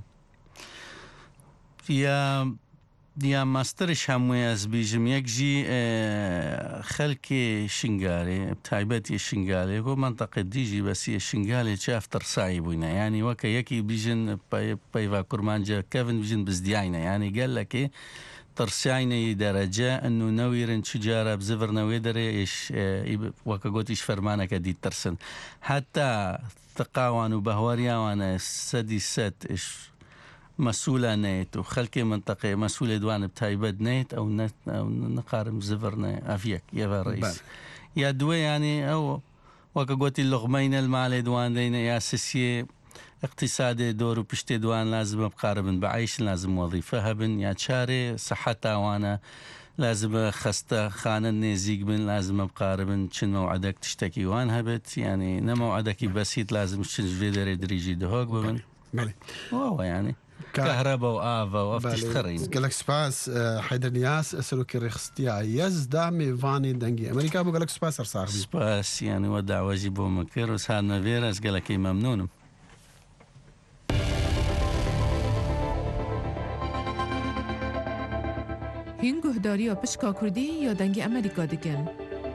[SPEAKER 14] یا ماسترش هەمووی ئەس بیژم یەکژی خەلکێ شنگارێ تایبەتی شنگالێ بۆ منتەقە دیژی بەسیە شنگالێ چاف تەرسایی بووینە ینی وەکە یەکی بیژن پەیوا کورمانجە کەڤن بیژن بزدیاینە ینی گەلەکێ ترسیاینەی دەرەجە ئەن و نەویرن چجارە بزڤڕنەوەی دەرێ وەکە گوتیش فەرمانەکە دیت ترسن هەتا تقاوان و بەهواریاوانە سەدی سەد مەسوولە نێت و خەلکی منتەقەی مەسوولێ دوانە تایبەت نێت ئەو نەقارم زڤڕنە ئەڤیەک یەڤە ڕئیس یا دوێ ینی ئەو وەکە گوتی لغمەینە المالێ دوان دەینە یا سسیێ اقتصادێ دۆر و پشتێ دوان لازمە بقاربن بەعیش لازم وەظیفە هەبن یا چارێ سەحەتاوانە لازمە خەستە خانە نێزیک بن لازمە بقاربن چن مەوعدەك تشتێکی وان هەبێت ینی نەمەوعدەکی بەسیت لازم چن ژێ دەرێ دریژی دهۆک ببن وەوە ینی كهرباء وآفا وأفتشترين
[SPEAKER 12] قالك سباس حيدر نياس سلوكي رخصتيا يزدا ميفاني دنجي أمريكا بو قالك سباس أرصار
[SPEAKER 14] سباس يعني ودع واجبه مكر وسهلنا فيراس قالك ممنون
[SPEAKER 8] هنگو هداری یا پشکا کردی یا دنگی امریکا دکن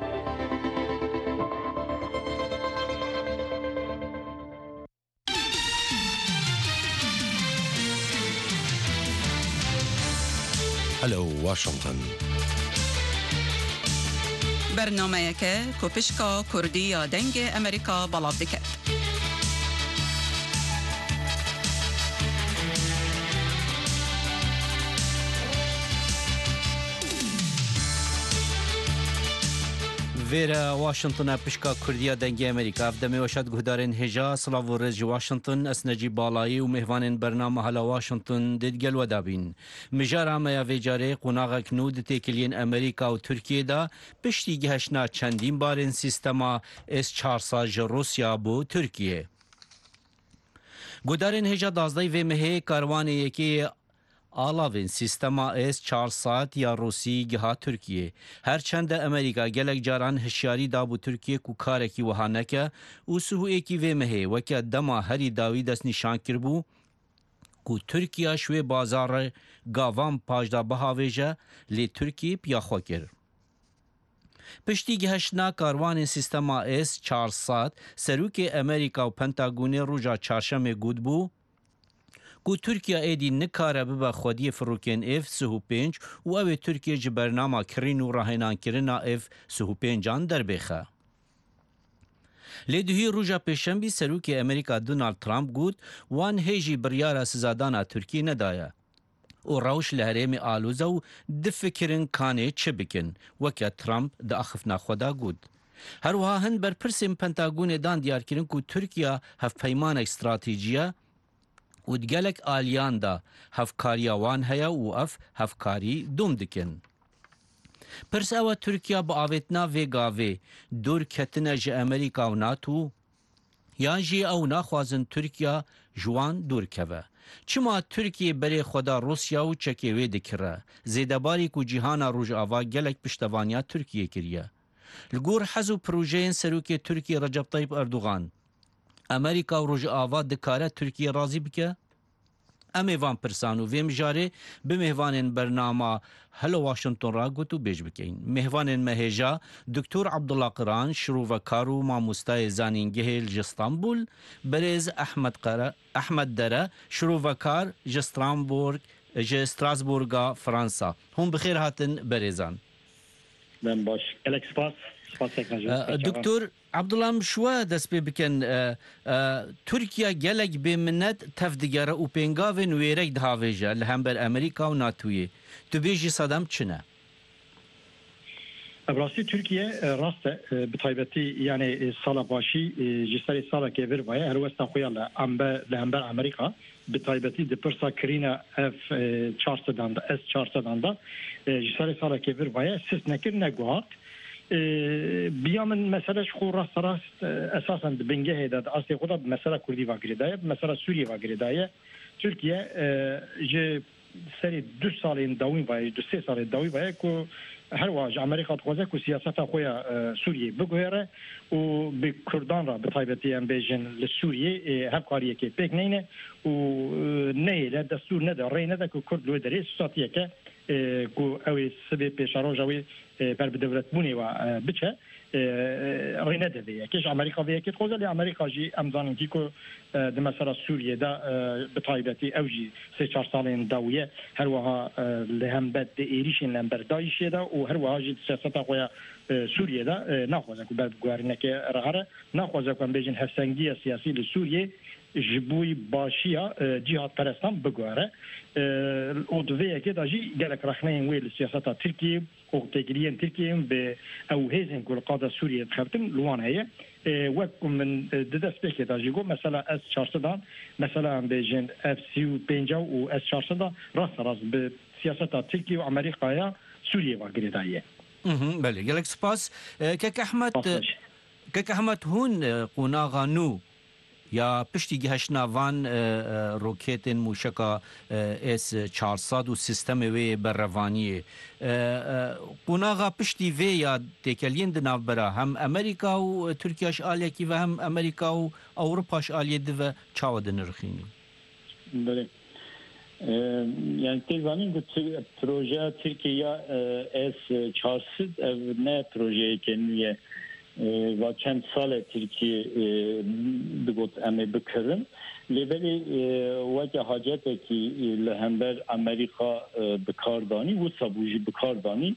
[SPEAKER 15] هلو واشنطن
[SPEAKER 16] برنامه که کوپشکا کردی یا دنگ امریکا بلاب دکت
[SPEAKER 17] ویرا واشنطن پشکا کردیا دنگی امریکا افدمی وشد گهدارن هجا سلاو و رج واشنطن اسنجی بالایی و مهوان برنامه حالا واشنطن دیدگل و دابین مجار همه ویجاره قناغ کنود تیکلین امریکا و ترکیه دا پشتی گهشنا چندین بارن سیستما S-400 روسیا بو ترکیه گهدارن هجا دازدای و مهی کاروانی یکی آلاوین سیستما S-400 یا روسی گها ترکیه هرچند امریکا گلک جاران هشیاری دابو ترکیه کو کارکی وهانکه و سهو ایکی و مهی وکه دما هری داوی دست نشان کربو کو ترکیه شوی بازار گاوان پاجدا بهاویجه لی ترکیه پیاخوا کرد. پشتی گهشتنا کاروان سیستما S-400 سروک امریکا و پنتاگون روژا چارشم گود بو کو ترکیه ایدی نکاره ببا خودی فروکین F-35 و او ترکیه جبرنامه کرین و راهنان کرنا F-35 در بخه. لیدوهی روژا پیشنبی سروک امریکا دونالد ترامپ گود وان هیجی بریارا سزادانا ترکیه ندایه. و روش لهریم آلوزه و دفکرن کانه چه بکن وکه ترامپ ده اخفنا خدا گود. هروها هند بر پرسیم پنتاگون دان دیار کرن که ترکیه هف پیمان استراتیجیه و دگلک آلیان دا هفکاریوان هیا و هفکاری دوم دکن. پرس او ترکیه با آویتنا ویگاوی دور کتنه جه امریکا و ناتو یا جه او ناخوازن ترکیه جوان دور کوه. چما ترکیه بری خدا روسیا و چکی وی دکره زیدباری کو جهانا روژ آوا گلک پشتوانیا ترکیه کریه. لگور حزو پروژین سروک ترکیه رجب طیب اردوغان امریکا و روژ آوا دکاره ترکیه رازی بکه؟ امیوان پرسانو ویم جاره به مهوان برنامه هلو واشنطن را گوتو بیج بکین. مهوان مهجا دکتر عبدالله قران شروع ماموستای زانینگه جستانبول برز احمد دره شروع کار جستراسبورگا فرانسا. هم بخیر هاتن برزان.
[SPEAKER 18] من باش. الک سپاس.
[SPEAKER 17] دکتر عبدالله مشوا دست بکن ترکیه گلک به منت تفدیگاره و پنگاو نویرک دهاویجه لهم بر امریکا و ناتویه. تو بیجی صدام چنه؟
[SPEAKER 18] براستی ترکیه راست بطایبتی یعنی سال باشی جسری سال که بر وای هر وقت خویا لهم بر امریکا بطایبتی دپرسا کرینا F-400 دا S-400 دا جسری سال که بر وای سیس نکر نگوهات بیامن مسئله خو راست اساسا بنگه هداد اصلی خدا مسئله کردی واگریدایه مسئله سوریه واگریدایه ترکیه ج سری 2 سال داوین وای 2-3 سال داوین وای کو هر واج امریکا خوازه کو سیاست خویا سوریه بگویره و به کردان را به تایبتی ام بیژن لسوریه همکاری که پک نینه و نه لا دستور نه رای نه کو کرد لو درې ساتیه که کو او سبب پیشاروجوی بر بدولت بونی و بچه رینه ده کش امریکا وی که خوزه لی امریکا جی امزانن کی کو د مثلا سوریه دا بطایبتی اوجی 3-4 سالین داویه هر وها لهم بد ایریشین لهم بردایشه دا و هر وها جی سیاست خویا سوریه دا ناخوزه کو بر گوارنه که رهره ناخوزه کو بیجن هفسنگی سیاسی لسوریه جبوی باشیا جهاد پرستان بگواره او دویه که داجی گلک رخنه ویل سیاست ترکیه و تگریان ترکیه به او هیزن کل قاده سوریه تخبتن لوان هیه وقت من دست بکه داجی گو مثلا S-400 مثلا بیجن F-35 و S-400 راست به سیاست ترکیه و امریکا سوریه واگری دایه.
[SPEAKER 17] بله گلک سپاس که احمد هون قناغا نو یا پشتی گهشناوان روکیتن موشکا S-400 و سیستم وی بروانیه قناغا پشتی وی یا تکلین دناو برا هم امریکا و ترکیاش آلیه کی و هم امریکا و اوروپاش آلیه دو چاو دن رخینی
[SPEAKER 18] بله یعنی تیزانین که پروژه ترکیه S-400 نه پروژه که نویه و چند سال ترکیه بگوت امی بکرن لیبلی وجه حاجت که لهمبر امریکا بکاردانی و سابوجی بکاردانی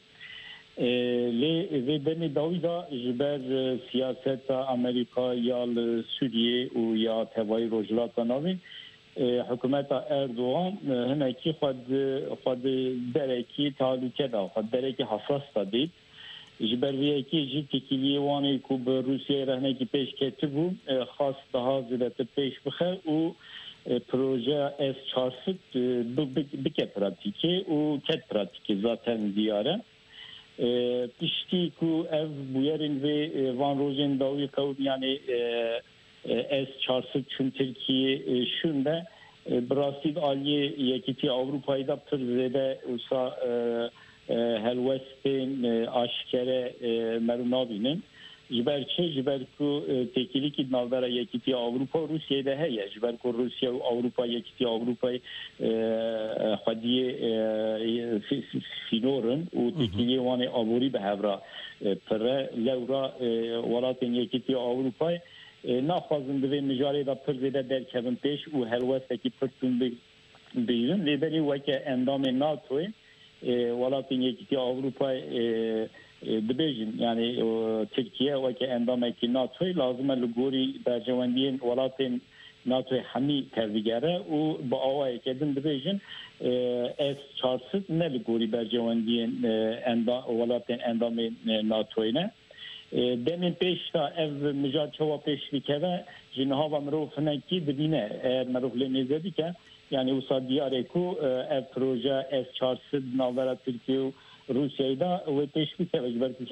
[SPEAKER 18] لی دنی داویدا جبر سیاست امریکا یا سوریه و یا توای روجلات ناوین حکومت اردوغان همکی خود درکی تعلقه دا خود درکی حساس دادید جبریه کی جیتی کلیه وانی کو به روسیه رهنه کی پیش کتی بو خاص daha زیادت پیش بخه و پروژه S-400 بکه پراتیکه و کت پراتیکه zaten دیاره پشتی کو ev buyarın ve van rojen davi kavud yani S-400 çün Türkiye şunda Brasil aliye yekiti Avrupa'yı da pırzede usa هلوستین آشکره مرونابینن
[SPEAKER 19] جبركو تكيلي كي نظر يكتي أوروبا وروسيا ده هي جبركو روسيا وأوروبا يكتي أوروبا خديه في نورن وتكيلي واني أبوري بهبرا پر لورا ولاتن يكتي أوروبا ناخذن دوی مجاری دا پر زیاده در کبن پیش و هلوسته کی پرتون بیرون لیبری وکه اندام ناتو ولاتن یکی اروپا دبیجن یعنی ترکیه وکه اندام کی ناتو لازمه لگوری برجواندین ولاتن ناتو همی تربیگره و با آوای کدن دبیجن اس 400 نه لگوری برجواندین ولاتن اندام ناتو نه demin peşta ev mücadele çava peşlikeve jinhava mruf neki dibine mruf lemezedi ki yani usa diyareko ev proje S400 navara Türkiye Rusya'da ve peşlikeve belki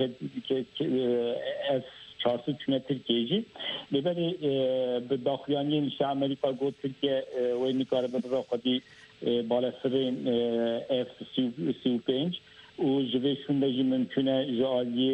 [SPEAKER 19] S400 çünkü Türkiye'ci ve böyle bedaxyaniyen işte Amerika go Türkiye ve nikare bedrakadi balasırın F-35 و جوی شوندجی ممکنه جالی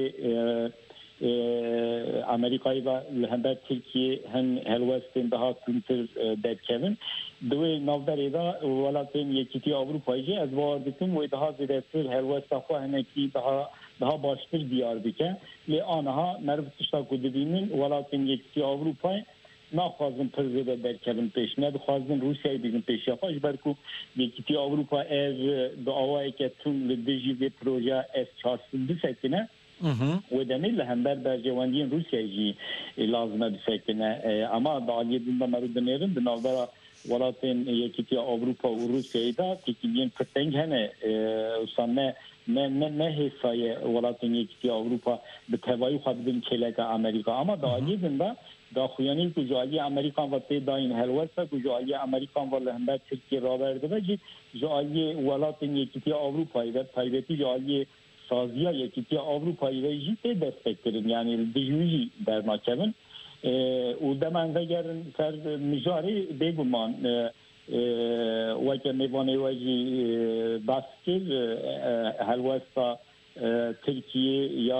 [SPEAKER 19] امریکایی و لهنده ترکیه هن هلوستین daha کنتر دادکن دوی نافداری دا ولاتین یکیتی اروپایی از واردتون و daha زیادتر هلوست خو هنکی daha baştır diyar bike لی آنها مربوطشتا کدبینین ولاتین یکیتی اروپایی نخواهیم پرزده درکبن پیش ندخواهیم روسیای بیرون پیش یافاش برکو یکیتی اروپا از به آوایی که تون لدیجی به پروژه S400 بسکنه و دمیل هم بر جواندین روسیایی لازمه بسکنه اما دعالیه دنده مرود میرن به نظر ولاتین یکیتی اروپا و روسیایی دا که کلیین پرتنگ هنه اصلا نه حسای ولاتین یکیتی اروپا به توایی خواهد بین کلک امریکا اما دعالیه دنده داخویانی کجایی امریکان و پیداین هلوسته کجایی امریکان و لهنده ترکیه را برده و جایی ولاتین یکیتی اروپایی و تایبتی جایی سازیا یکیتی اروپایی و جیت دستک کرن یعنی دیجویی در ناکبن و دمان وگرن سر مجاری بگمان وکه میوانه وجی باسکر هلوسته ترکیه یا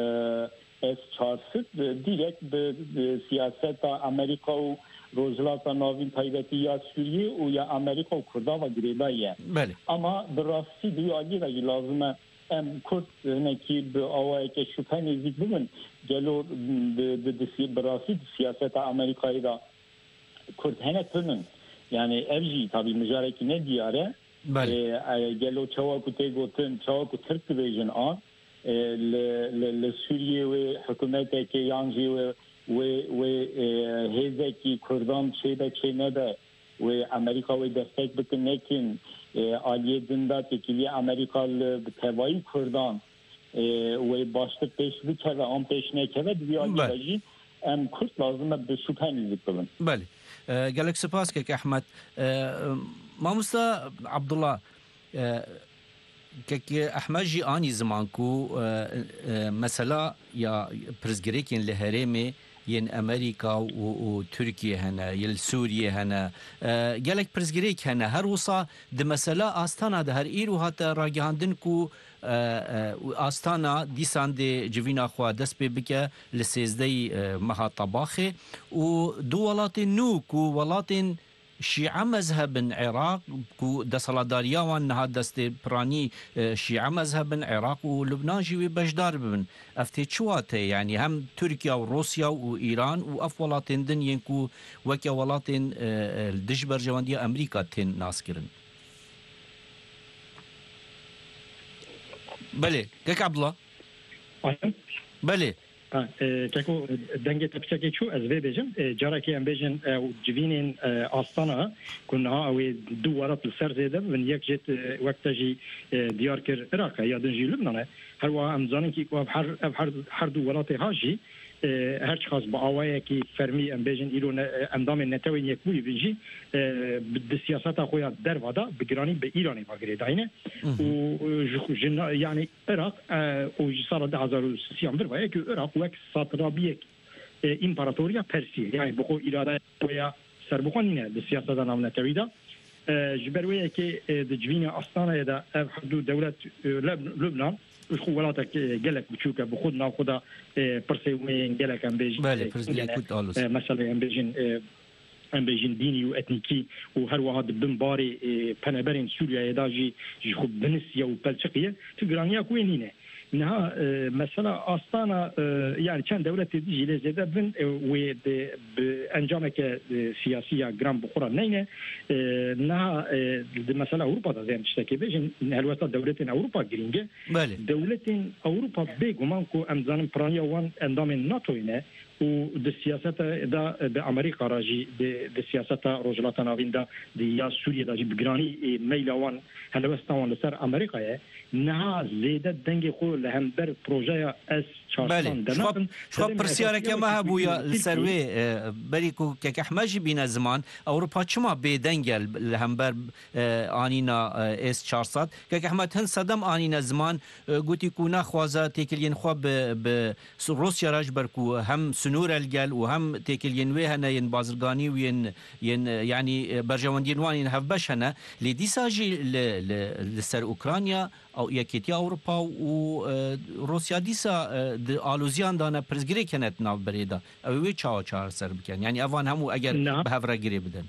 [SPEAKER 19] S400 direkt به سیاست امریکا و روزلات ناوین تایبتی یا سوریه و یا امریکا و کردا و گریباییه اما براستی دیالی و لازمه ام کرد نکی به آوایی که شبه نزدیک ببین جلو براستی سیاست امریکایی را کرد هنه تنن یعنی اوجی تابی مجارکی نه دیاره جلو چواکو تیگوتن چواکو ترک بیجن آن لسوریه و حکومت که یانجی و هیزه کی کردان چه چه نده و امریکا و دستک بکنه کن آلیه دنده تکیلی امریکا توایی کردان و باشتر پیش بکره آن پیش نکره دیالی بجی ام کرد لازمه به شبه نزدیک ببین
[SPEAKER 17] بله گلک سپاس که احمد ماموستا عبدالله که احمد جی آنی زمان کو مثلا یا پرزگریکین لهرمی ین امریکا و ترکیه هنه یل سوریه هنه گلک پرزگریک هنه هر وصا ده مثلا آستانا ده هر ایرو هاتا راگهاندن کو آستانا دیسان ده جوینا خواه دست بی بکه لسیزده مها طباخه و دو ولاتین نو کو ولاتین شیعه مذهبن عراق کو دسالداریا وان نها دست پرانی شیعه مذهبن عراق و لبنان جوی بجدار ببن افتی چواته یعنی هم ترکیه و روسیا و ایران و اف ولاتین دن ینکو وکی ولاتین دجبر جواندی امریکا تین ناس کرن بله کک عبدالله بله
[SPEAKER 18] تکو دنگ تپچکی چو از وی بجم جارا کی ام بجن جوینین آستانا کنها او دو ورات سر زده من یک جت وقت جی دیار کر عراق یا دنجی لبنان هر وا ام زانن کی کو هر دو ورات هاجی هر خاص با اوای کی فرمی ام بجن ایران اندام نتوی یک بوی بنجی به سیاست خویا در ودا بگرانی به ایرانی باگری داینه و یعنی عراق او سال 2013 و یک عراق وک ساترابیک امپراتوریا پرسیه یعنی بخو اراده یا سربخونینه به سیاست نام نتوی دا جبروی که د جوین استانه دا حدود دولت لبنان خو ولاتك جلك بتشوكه بخدنا خدا برسي وين جلك ام بيجي مثلا ام بيجين ديني واتنيكي وهر واحد بنباري بنبرين سوريا داجي خو بنسيا وبلشقيه تقرانيا كوينينه انها مثلا استانا يعني كان دوله تجي لزياده بن وانجامك سياسيه جرام بخرى نينه انها مثلا اوروبا زين تشتكي بيجن هالوقت دولتين اوروبا جرينجه دولتين اوروبا بيجمانكو امزان برانيا وان اندام الناتو والسياسة دا بأمريكا راجي بالسياسة رجلات نافين دا دي سوريا دا بجراني ميلوان هلا وستوان لسر أمريكا نها زيادة دنجي خو لهمبر بروجيا اس
[SPEAKER 17] بالي شو برسيارة كما هبويا السروي بريكو كحماجي بين زمان أوروبا شما بدنجل لهمبر آنينا اس شارسات كحمات هن صدم آنينا زمان قلت كونا خوازا تيكلين خو بروسيا راج بركو هم سنور الجل وهم تيكلين وهنا ين بازرغاني وين يعني برجواندين وين هفبش هنا لدي ساجي لسر أوكرانيا او یکیتی اروپا و روسیا دیسا آلوزیان دانه پرزگری کنت ناو بریدا اوی چهار سر بکن یعنی اوان همو اگر به هفره گیری بدن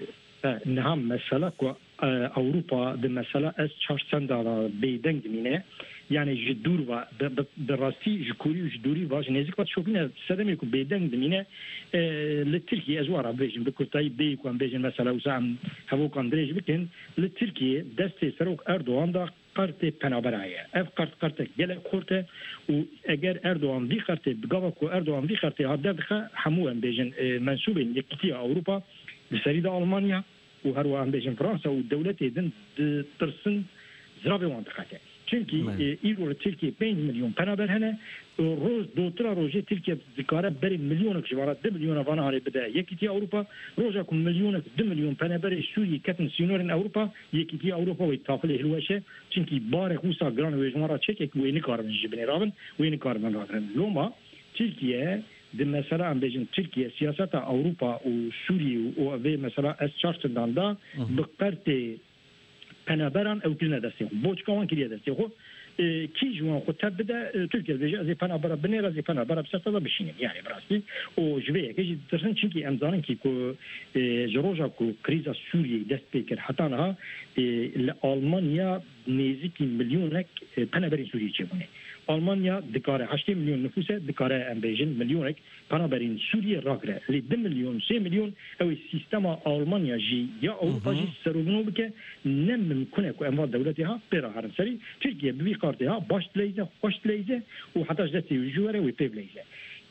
[SPEAKER 18] نعم مثلا اوروبا ده مثلا از 400 دلار بیدنگ مینه يعني جدور و بالراسي جكوري وجدوري واش نزيك تشوفين سلام يكون بيدن دمينا للتركي ازوار بيجن بكرتاي بيكون بيجن مثلا وسام هبو كاندريج بكن للتركي دستي سروك اردوغان دا قرتي بنابرايه اف قرت جل خورته و اگر اردوغان دي قرتي بغاكو اردوغان دي قرتي هدا حمو بيجن منسوبين يكتي اوروبا بسريد المانيا وهروا بيجن فرنسا ودولتي دن ترسن زرابي منطقه çünkü İro Türkiye 5 milyon penaber hene روز دوترا روجه تركيا ذكاره بري مليونك جوارات 2 مليون فانا هاري بدا يكيتي اوروبا روجاكم مليونك 2 مليون penaber سوري كاتن سينورن اوروبا يكيتي اوروبا ويتافل هلوشه çünkü بار خوسا جران ويجمارا تشيك وين كارمن جبني رابن وين كارمن رابن لوما تركيا de mesela ambejin Türkiye siyasata Avrupa o Suriye o ve mesela es-Çarşı'dan da bıkkarte penaberan evkine desteği. Boçkavan kiriye desteği. Ki juan xo tabda Türkiye veja az penabara biner az penabara bsata bişinin yani brasi o jveye ki dersin çünkü emzanın ki ko jroja ko kriza Suriye desteker hatana Almanya nezik milyonek penaberin Suriye çebune. Almanya dikare 8 milyon nüfusa dikare embejin milyonek penaberin Suriye rakre. 2 milyon 3 milyon ev sistema Almanya ji ya Avrupa ji serubunu bike ne mümkün ko enva devletiha pera harin seri Türkiye bir kartها باش تليزه خوش تليزه وحتى جدتي وجوره ويبليزه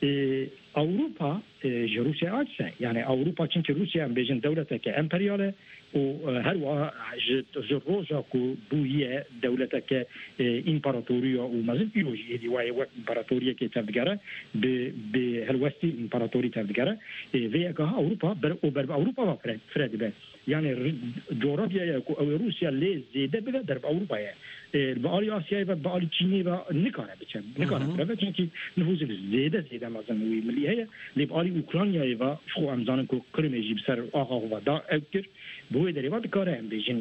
[SPEAKER 18] اوروبا روسيا عاجزه يعني اوروبا çünkü روسيا بيجن دولتك امبرياله وهر جروجا كو بويه دولتك امبراطوريه ومازال يوجي دي واي امبراطوريه كي تفكره بهالوستي امبراطوريه تفكره فيها اوروبا اوروبا فرد بس يعني جغرافيا روسيا اللي زياده بلا درب اوروبا بقالي آسيا و بقالي چینی و نکاره بچن نکاره برای چونکی نفوذ زیاده مازن وی ملی هست لیبقالی اوکراینیا و شو امزان کو کرمجی بسر آخا و دا اکر بوی داری و بکاره ام بیجن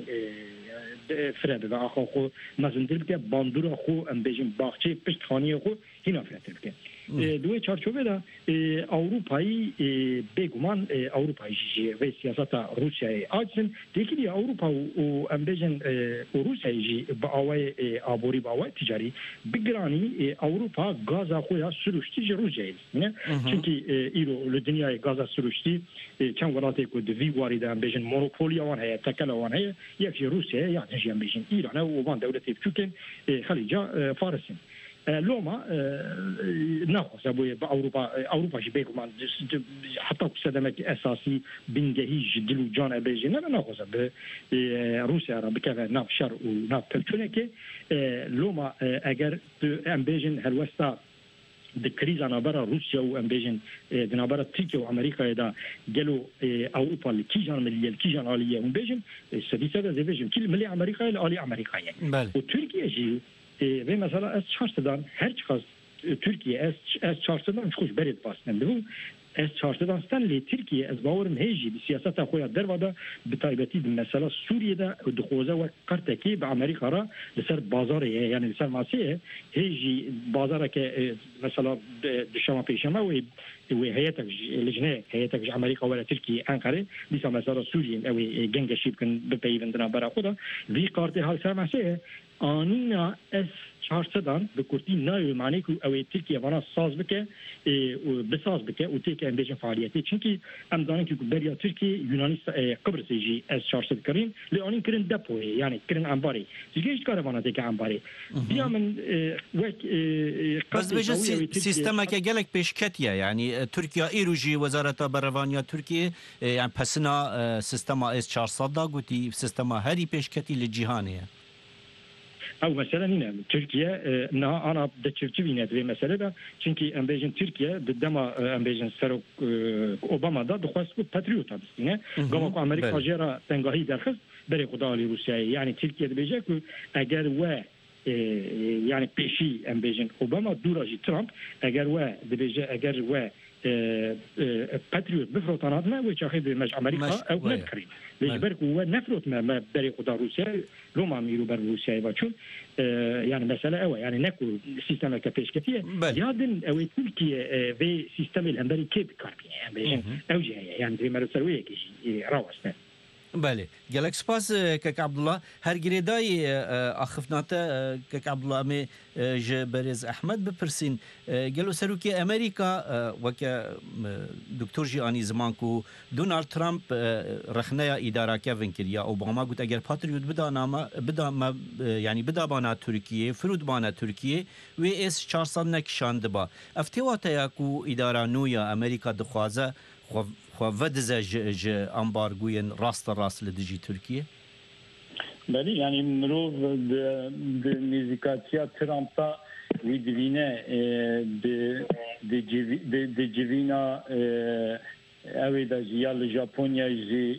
[SPEAKER 18] فرد و آخا خو مازن دل که باندورا خو ام بیجن باغچه پشت خانی خو هینا فرد که دوی چارچوبه دا اروپایی بگمان اروپایی و سیاستا روسیای آجن دیگری اروپا و ام بیجن روسیای با آوای آبوری با آوای تجاری بگرانی اروپا گازا خویا سروشتی روسیای نه çünkü ایرو دنیای گازا سروشتی چند ولاتی کو دوی وارد ام بیجن مونوپولی آن هست تکل آن هست یکی روسیه یعنی ام بیجن ایران و وان دولتی بچوکن خلیجا فارسین لوما ناخذ ابوي اوروبا شي بيكمان حتى كسدمك اساسي بنجهي جدلو جان ابيجي ناخذ روسيا بكذا ناف شر وناف تلتونكي لوما اگر امبيجن هالوستا د کریز نابرا روسیا و امبیجن د نابرا ترکیه و امریکا دا گلو اوروبا لکیجان ملیه لکیجان عالیه امبیجن سدیسه دا زیویجن کل ملی امریکا عالی امریکا و ترکیه جی ve mesela es çarşıdan her çıkaz Türkiye es çarşıdan çıkış berit basın bu از چارتدان ستن لی ترکیه از باورم هیجی به سیاست خویا دروادا به تایبتی به مسئله سوریه دا دخوزه و قرتکی به امریکا را لسر بازاره یعنی لسر ماسیه هیجی بازاره که مثلا دشما پیشما و هيئتك لجنه هيئتك امريكا ولا تركيا انقره لسه مسار سوريا او جنگشي كن بپیوندنا برا خدا وی کارت حال سرمسه آنینا اس چهارصدان به کورتی نای معنی کو او ترکیه وانا ساز بکه و بساز بکه و تیک امبیجن فعالیتی چونکی ام دانن که بریا ترکیه یونانی قبرس جی اس 400 کرین لئونین کرین دپوی یعنی کرین انباری دیگه کار وانا تیک انباری بیا من وک
[SPEAKER 17] بس بجن سیستم که گلک پیشکتیه یعنی ترکیه ایروجی وزارت بروانیا ترکیه يعني بسنا سيستم اس 400 دا قلتي سيستم هذه بيشكتي للجهانيه
[SPEAKER 18] او مثلا هنا تركيا انا بدي تشوفينا هذه المساله çünkü امبيجن تركيا قدام امبيجن سرو اوباما دا دخواست باتريوت هستينه قام امريكا جرا تنگاهي درخص بري خدالي روسيا يعني تركيا بيجي كو اگر و يعني بيشي امبيجن اوباما دوراجي ترامب اگر و بيجي اگر و باتريوت بفروتانات ما ويشاخذ مج امريكا او نكري ليجبرك هو نفروت ما بري خدا روسيا لو ما ميرو بر روسيا يباشون يعني مساله او يعني نكو سيستم كبيشكتيه يادن او تركيا في سيستم الامبري كيب كاربي امبيجن او يعني زي ما رسلويه كي راوسته
[SPEAKER 17] بله گلک سپاس که عبدالله هر گریدای اخفناته که عبدالله امی جبرز احمد بپرسین گلو سروکی امریکا و که دکتر جیانی زمان کو دونالد ترامپ رخنه اداره کردن کریا اوباما گفت اگر پاتریوت بدا بانا ترکیه فرود بانا ترکیه و اس 400 نکشاند با افتیواته یکو اداره نویا امریکا دخوازه ودزه امبارگوین راست لدجی ترکیه
[SPEAKER 19] بله یعنی مروف د نزیکاتیا ترامپا وی دوینه د جوینا اوی دا جیال ژاپنیا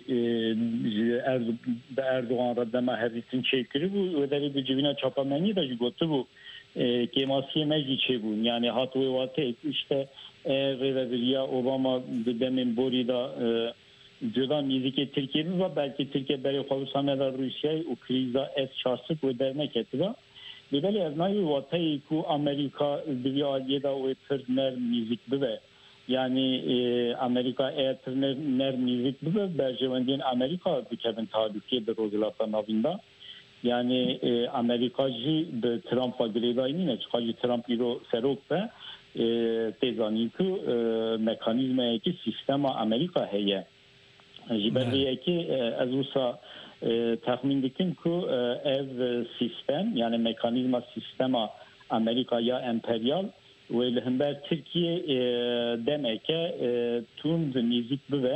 [SPEAKER 19] جی اردوغان را دما هریتین چیکری بو و داری د جوینا چاپامنی دا جی گوته بو که ماسی مجی چه بو یعنی هاتوی واته işte Reveliya Obama demin Borida Cüda müzik Türkiye'de ve belki Türkiye beri kavusameda Rusya'yı o kriza es çarşık ve dernek etti. Böyle evnayı vatayı ku Amerika dünyaya da o tırner müzik be yani Amerika tırner müzik be berjevendin Amerika dikevin tarihi de rozulata navında yani Amerikacı be Trump'a grevayını ne çıkacı Trump iro serok be تیزانی کو مکانیزم که سیستم امریکا هیه جبریه که از اوسا تخمین دکن کو از سیستم یعنی مکانیزم سیستم امریکا یا امپریال و لهمبر ترکیه دمکه تون نزیک بوه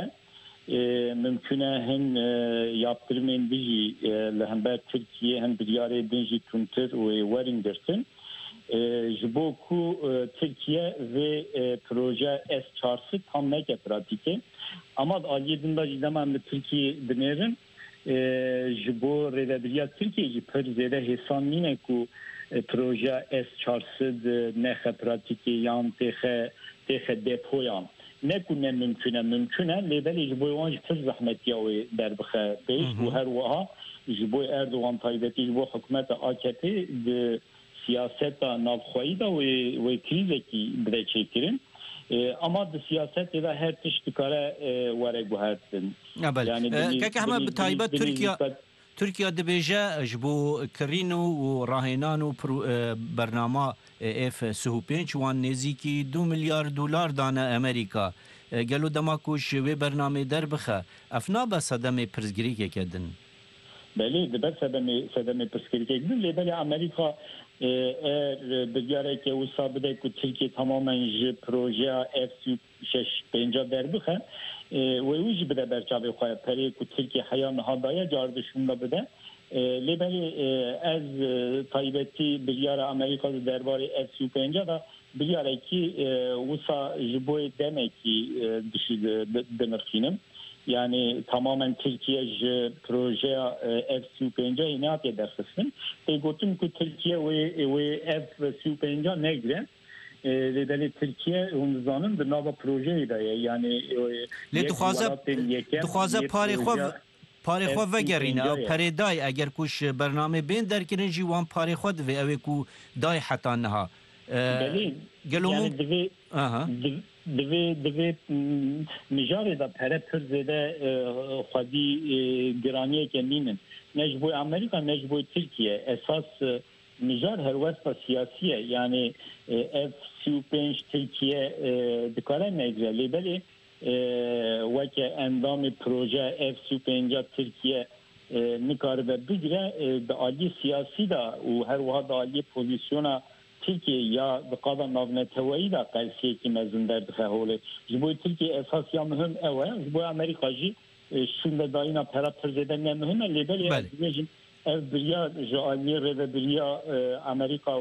[SPEAKER 19] ممکنه هن yaptırmayın بیجی لهمبر ترکیه هن بیاره بینجی تونتر و ورین درسن جبوکو Türkiye ve proje S400 tam neke pratike ama aliyedinde cidden Türkiye denerim jibo revediya Türkiye per zede hesanine ku proje S400 neke pratike yan tehe depoyan ne ku ne mümküne lebeli jibo wanj tez zahmet yawe derbixe beş bu her vaha jibo Erdoğan taybeti jibo hükümet AKP de siyaseta navxoyi da ve krizeki bile çekirin ama da siyasette de her tiştikare vare guhertin.
[SPEAKER 17] Yani kekahma btayba Türkiye dibêje ji bo kirîn û rahênan û bernama F-35 wan nêzîkî $2 milyar dane Amerîka. Gelo dema ku ji wê bernamê derbixe ev nabe sedemê pirsgirêkeke din.
[SPEAKER 19] Belê dibe sedemê pirsgirêkek din lê belê Amerîka بگیاره که او ثابته که ترکیه تماما ج پروژه F-35 دربخه و اوج بده برچاوی خواه پری که ترکیه حیان نهادایه جاردشون بده لیبلی از طایبتی بگیاره امریکا درباره F-35 دا بگیاره که اوسا جبوی دمه که دمرخینم yani tamamen Türkiye proje F-35 inat edersin. Te gotum ki Türkiye ve F-35 negre لدل ترکیه اونزانن به نام پروژه ایده یعنی
[SPEAKER 17] دخوازه پاره خو وگرینه او پریدای اگر کوش برنامه بین در کنن جوان پاره خود و او کو دای حتی نها
[SPEAKER 19] گلومو دوی مجاری دا پره پر زده خودی گرانیه که نینن نجبوی امریکا نجبوی ترکیه اساس مجار هر وسط سیاسیه یعنی F-35 ترکیه دکاره نگره لیبلی وکه اندام پروژه F-35 ترکیه نکاره بگیره دا آلی سیاسی دا و هر وها دا آلی پوزیسیونا ترکیه یا بقاضا نافنتوایی دا قلسیه که مزن در بخواهوله جبوی ترکیه اساس یا مهم اوه جبوی امریکا جی شونده داینا پرا پرزیدن مهمه لیبلی بریا جالی رو بریا امریکا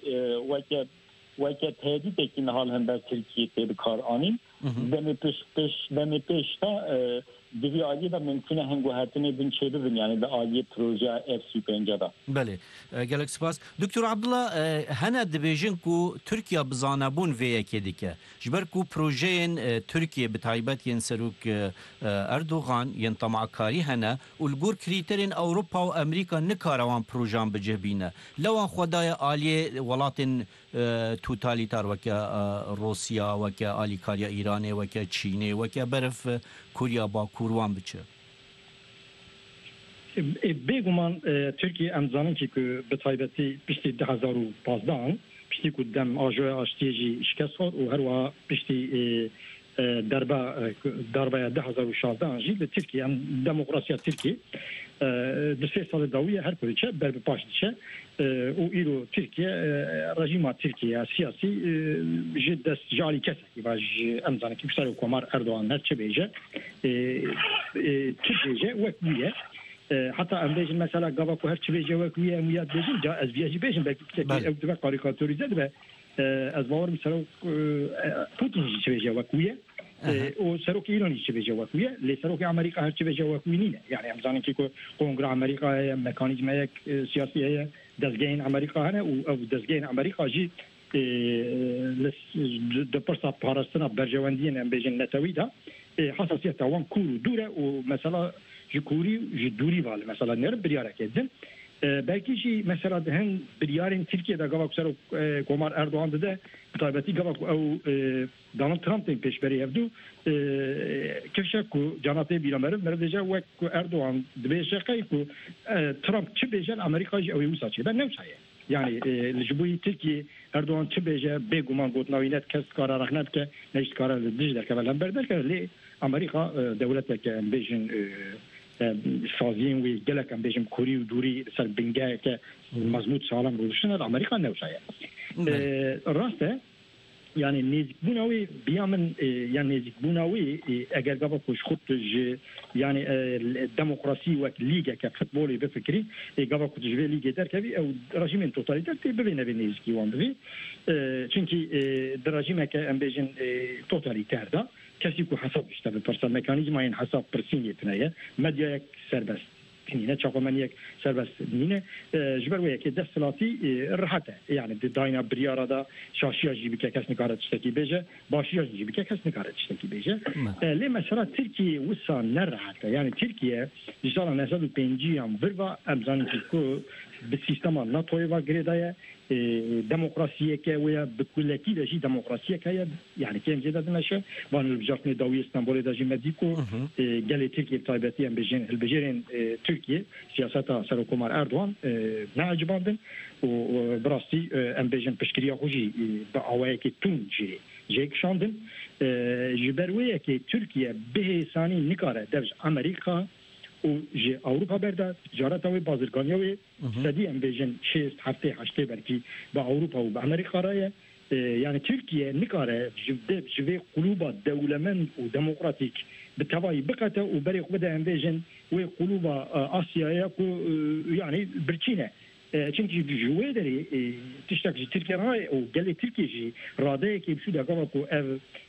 [SPEAKER 19] و که تهدید که نهال هم در ترکیه تید کار آنیم دمی پیش تا دوی آلی دا ممکنه هنگو هاتنه بین چه ببین یعنی دا آلی پروژه F-35 دا
[SPEAKER 17] بله گلک سپاس دکتر عبدالله هنه دبیجن کو ترکیه بزانبون ویه که دیگه جبر کو پروژه ترکیه بتایبت ین سروک اردوغان ین طمعکاری هنه والگور کریترین اوروپا و امریکا نکاروان پروژان بجهبینه لوان خدای آلی ولاتن توتالیتار وکه روسیا وکه آلیکاریا ایرانه وکه چینه وکه برف کوریا با کوروان بچه
[SPEAKER 18] بگمان ترکیه امزانن که به تایبتی پشتی 2015 پشتی که دم آجوه آشتیجی شکست خود و هر وها پشتی دربه 2016 جی به ترکیه هم دموکراسی ترکیه در 3 سال داویه هر کدی چه بر بپاش چه او ایرو ترکیه رژیم ترکیه سیاسی جد جالی کسی باج امزانه که بسر حکومت اردوغان هر چه بیجه چه بیجه وکیه حتی ام بیجن مثلا گاوا کو هر چه بیجه وکیه میاد بیجن جا از بیجی بیجن بلکه او کاریکاتوریزه به از باور مثلا پوتین چه بیجه وکیه و سروک ایرانی چه بیجه وکیه لی سروک امریکا هر چه بیجه وکیه نینه یعنی امزانه که کنگره امریکا مکانیزم یک سیاسی دزگین امریکا هنه او دزگین امریکا جی د پرسا پاراستنا برجواندین ام بیجن نتوی دا حساسیت وان کورو دوره و مثلا جکوری جدوری وال مثلا نر بریاره کردن belki جی مثلا هن بریارین ترکیه دا گاوا کسر کومار اردوغان ده تایبتی گاوا او دونالد ترامپ تیم پیشبری هفدو کفشه کو جاناته بیرامره مرده و اردوغان دبیشه قی کو ترامپ چه بیجن امریکا جی اوی وسا چه ben نمشایه yani لجبوی ترکیه اردوغان چه بیجه بگومان گوت نوینت کس کارا رخنت که نشت کارا دیج در که ولن بردر که لی امریکا دولت که بیجن سازین وی گلک ام بیجم کوری و دوری سر بنگه که مضموط سالم روشنه امریکا نوشایه راسته yani nezik bunavi biyamen yani nezik bunavi eğer gava kuş khut yani demokrasi ve liga ke futbolu be fikri gava kuş ve liga der ki o rejimin totaliter te bebine be neziki wandı çünkü rejime ke embejin totaliter da kesi ku hasab işte bir personel mekanizmayın hasab persin yetneye medya serbest نینه چاقمنیک سربست نینه جبر وی که دستلاتی راحته یعنی داینا بریارا دا شاشیا جیبی که کس نکارت تشتکی بیجه باشیا جیبی که کس نکارت تشتکی بیجه لی مثلا ترکیه وسا نراحته یعنی ترکیه جسال 1905 هم وروا امزانی که به سیستم ناتوی و گریدایه دموکراسیه که ویا بکلکی داشی دموکراسیه که یعنی که امزیده دنشه وان البجارتنی داوی استانبول داشی مدیکو گلی ترکیه تایبتی هم بجرین ترکیه سیاست سرکومار اردوغان نعجباندن و براستی ام بیجن پشکریا خوشی با آوائه که تون جیک شاندن جبرویه که ترکیه به سانی نکاره درج امریکا و جی اوروپا برده تجارت و بازرگانی و سدی ام بیجن 6 هفته 8 برکی با اوروپا و با امریکا رایه yani Türkiye nikare jve quluba devlemen u demokratik bitavai bikate u beri qbeda embejin ve quluba Asya'ya ku yani birçine çünkü jwe deri tiştak Türkiye ray o gele Türkiye ji rade ki şu da gava ku ev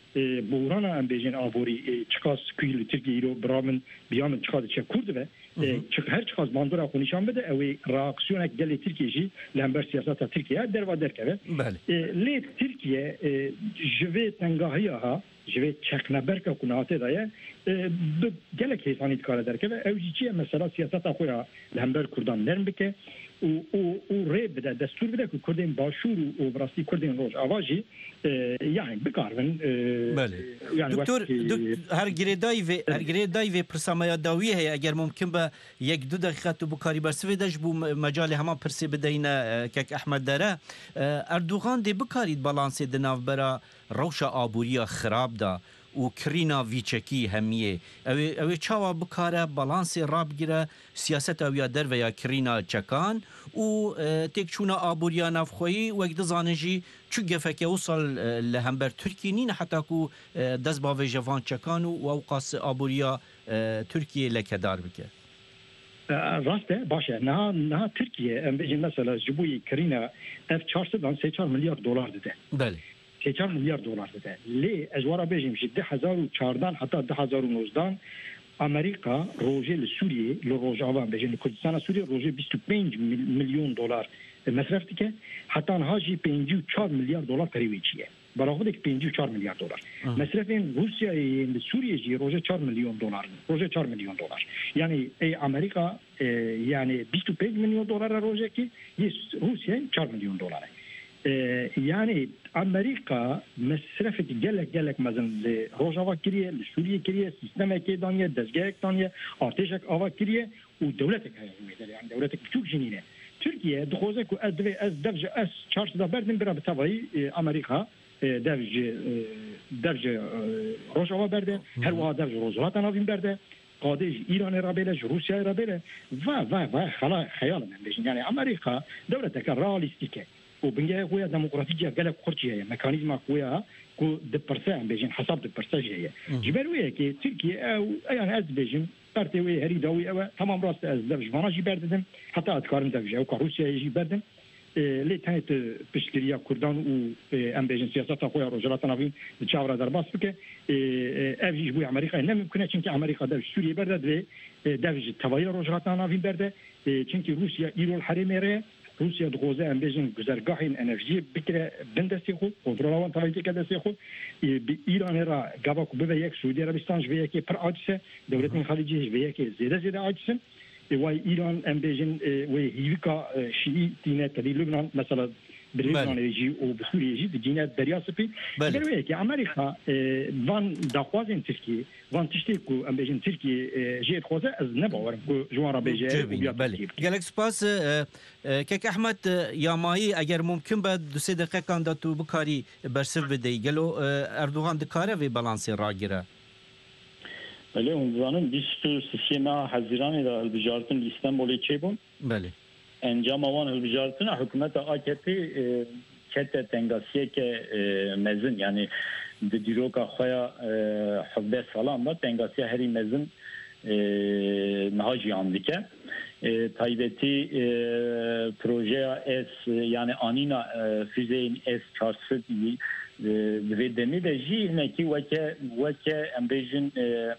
[SPEAKER 18] بورانا ام بيجين ابوري تشخاص كيلو تركي رو برامن بيامن تشخاص كرد و هر تشخاص باندورا خو نشان بده او راكسيون قال تركيا جي لامبر سياسات تركيا در و در كبه لي تركيا جوي تنغاهيها جوي تشكنا بركه كناته دايه قالك هيساني تكار در كبه او جي مثلا سياسات اخويا لامبر كردان نرم بك و ريب بده دستور بده که کردین باشور و براستی کردین روز آواجی یعنی بکارن
[SPEAKER 17] بله دکتر هر گریدای و پرسامای داویه هی اگر ممکن به 1-2 دقیقه تو بکاری برسوی داش بو مجال همان پرسی بدهینا که احمد داره اردوغان دی بکارید بالانسی دناو برا روش آبوریا خراب دا و کرینا ویچکی همیه او چاوا بکاره بالانس راب گیره سیاست اویا در و یا کرینا چکان و تک چونا آبوریا نفخویی و اگه دزانجی چو گفکه وصل لهمبر ترکی نین حتی که دست باوی جوان چکان و اوقاس آبوریا ترکیه لکدار بکه
[SPEAKER 18] راسته باشه نه ترکیه ام بجین مثلا جبوی کرینا اف 4 میلیارد دلار داده
[SPEAKER 17] بله
[SPEAKER 18] 4 میلیارد دلار داده لی اجوارا بجیم جی 2014 حتی 2019 امریکا روزه لسوریه لروج آوان بجین کردستان سوریه روزه 25 میلیون دلار مصرف دیگه حتی هاجی 54 میلیارد دلار پریویچیه برای خودش 54 میلیارد دلار مصرف روسیه لسوریه جی روزه 4 میلیون دلار روزه 4 میلیون دلار یعنی امریکا یعنی 25 میلیون دلار روزه که روسیه 4 میلیون دلاره يعني امريكا مصرفت جلك مثلا لروجاوا كريه لسوريا كريه سيستم كيدانيا دزجاك دانيا ارتشك اوا كريه ودولتك هي يعني دولتك بتوك جنينه تركيا دخوزك ادري از درج اس تشارج دا بردن برا بتابعي امريكا درج روجاوا برده هر وا درج روجاوا نازم برده قادج ایران رابله روسیه رابله و خلا خیال من بجن يعني امريكا دولتك رياليستيكه وبنجي خويا ديمقراطيه قال لك خرجيه ميكانيزم خويا كو دبرسان بيجين حساب دبرسان جايه جبرويه كي تركيا يعني از بيجين بارتي هريداوي او تمام راس از درج فاناجي بردن حتى اذكارن دجا وكروسيا يجي بردن لي تانت بشكريا كردان و ام بيجين سياسات خويا رجلات نافين تشاورا درباس بك افجي بو امريكا نم ممكن çünkü امريكا داش سوريا برده داش توايا رجلات نافين برده çünkü روسيا ايرو الحريميره روسيا دغوزه ام بيجن گزارگاهين انرژي بكره بندسيخو كنترولوان تايتي كدسيخو ايران را گاواكو به یک سعودي عربستان جوه یک پر عاجزه دولت خلیجی جوه یک زیاده عاجزه و ایران ام بيجن و هيوكا شيعي دينه تدي لبنان مثلا بلبنان يجي وبسوريا يجي دينه درياسبي بلوي كي امريكا وان داخوازن تركيا وان تشتكو ام بيجن تركيا جيت خوزه از نباور جوان را بيجي
[SPEAKER 17] بله گلک سپاس که احمد یامایی اگر ممکن به 2 دقیقه کانداتو بکاری برسف بدی گلو اردوغان دکاره و بالانس راگیره
[SPEAKER 19] بله اونزانın 23 Haziran da Elbijart'ın İstanbul'u çebun.
[SPEAKER 17] بله
[SPEAKER 19] انجام آوان البجارتنا حکومت آکتی کت تنگاسیه که مزن یعنی دیروکا خویا 17 سالان با تنگاسیه هری مزن نهاجی آمدیکه تایبتی پروژه اس یعنی آنینا füzeyin S-400 ve demi de jî hinekî weke embêjin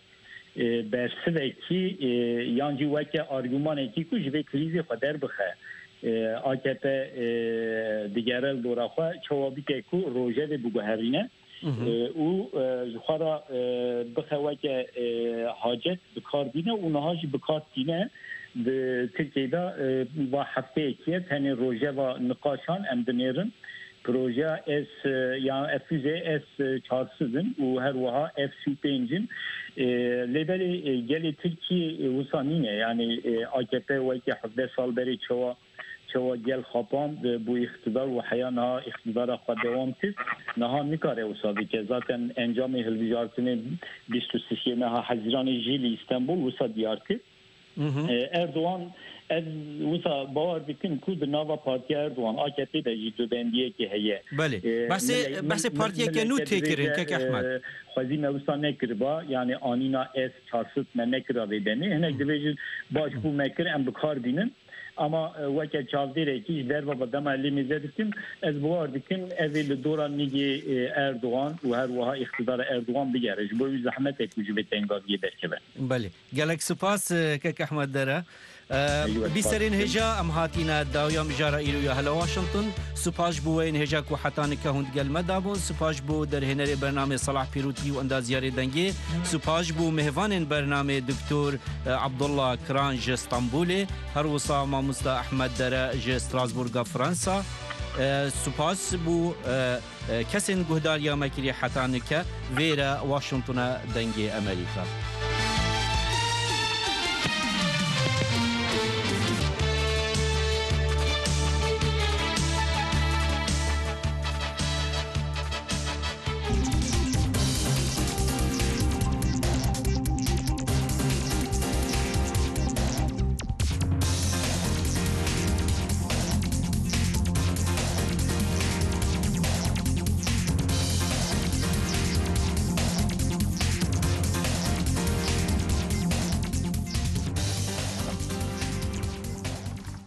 [SPEAKER 19] bersivekî yan jî weke argümanekî ku ji vê krîzê xwe derbixe AKP digerel dora xwe çewabîkek ku roje vê biguherîne û ji xwe ra bixe weke hacet bikardîne û niha jî bikardîne di Tirkiyeyê va hefteyekî tenê rojeva niqaşan em dinêrin proje S yani füze S-400'ın û her wiha F-35'in lêberê gelê Tirkiye wisanîne yani AKP wekî 17 sal berê çawa gel xapan bu iktidar ve heya niha iktidara xwe dewam kir niha nikare wisa bike zaten encamê hilbijartinê 23 Haziranê jî li İstanbul wisa diyar kir Erdoğan ez wisa bawer dikin ku di nava Partiya Erdoğan AKP de jî dubendiyekê heye.
[SPEAKER 17] Belê. Behsê partiyeke nû tê kirin kek Ehmed.
[SPEAKER 19] Xwezî me wisa nekiriba yani anîna S-400 me nekira vê demê hinek dibêjin baş bû me kir em bikar bînin اما وکه چاودیره کی در و بدم علی میزدیم از بوار دکن از الدوران میگه اردوغان و هر وها اقتدار اردوغان بگیرش بوی زحمت کوجی به تنگازی درکبه
[SPEAKER 17] بله گلک سپاس که احمد دره بیسرین هجا ام هاتینا داویا مجارا ایرو یا هلا واشنطن سپاش بو این هجا کو حتان که هند گل مدابون سپاش بو در هنر برنامه صلاح پیروتی و اندازیار دنگی سپاش بو مهوان برنامه دکتور عبدالله کران ج استانبول هر وصا ماموستا احمد دره ج استراسبورگ فرانسا سپاس بو کسین گهدار یا مکری حتان که ویرا واشنطن دنگی امریکا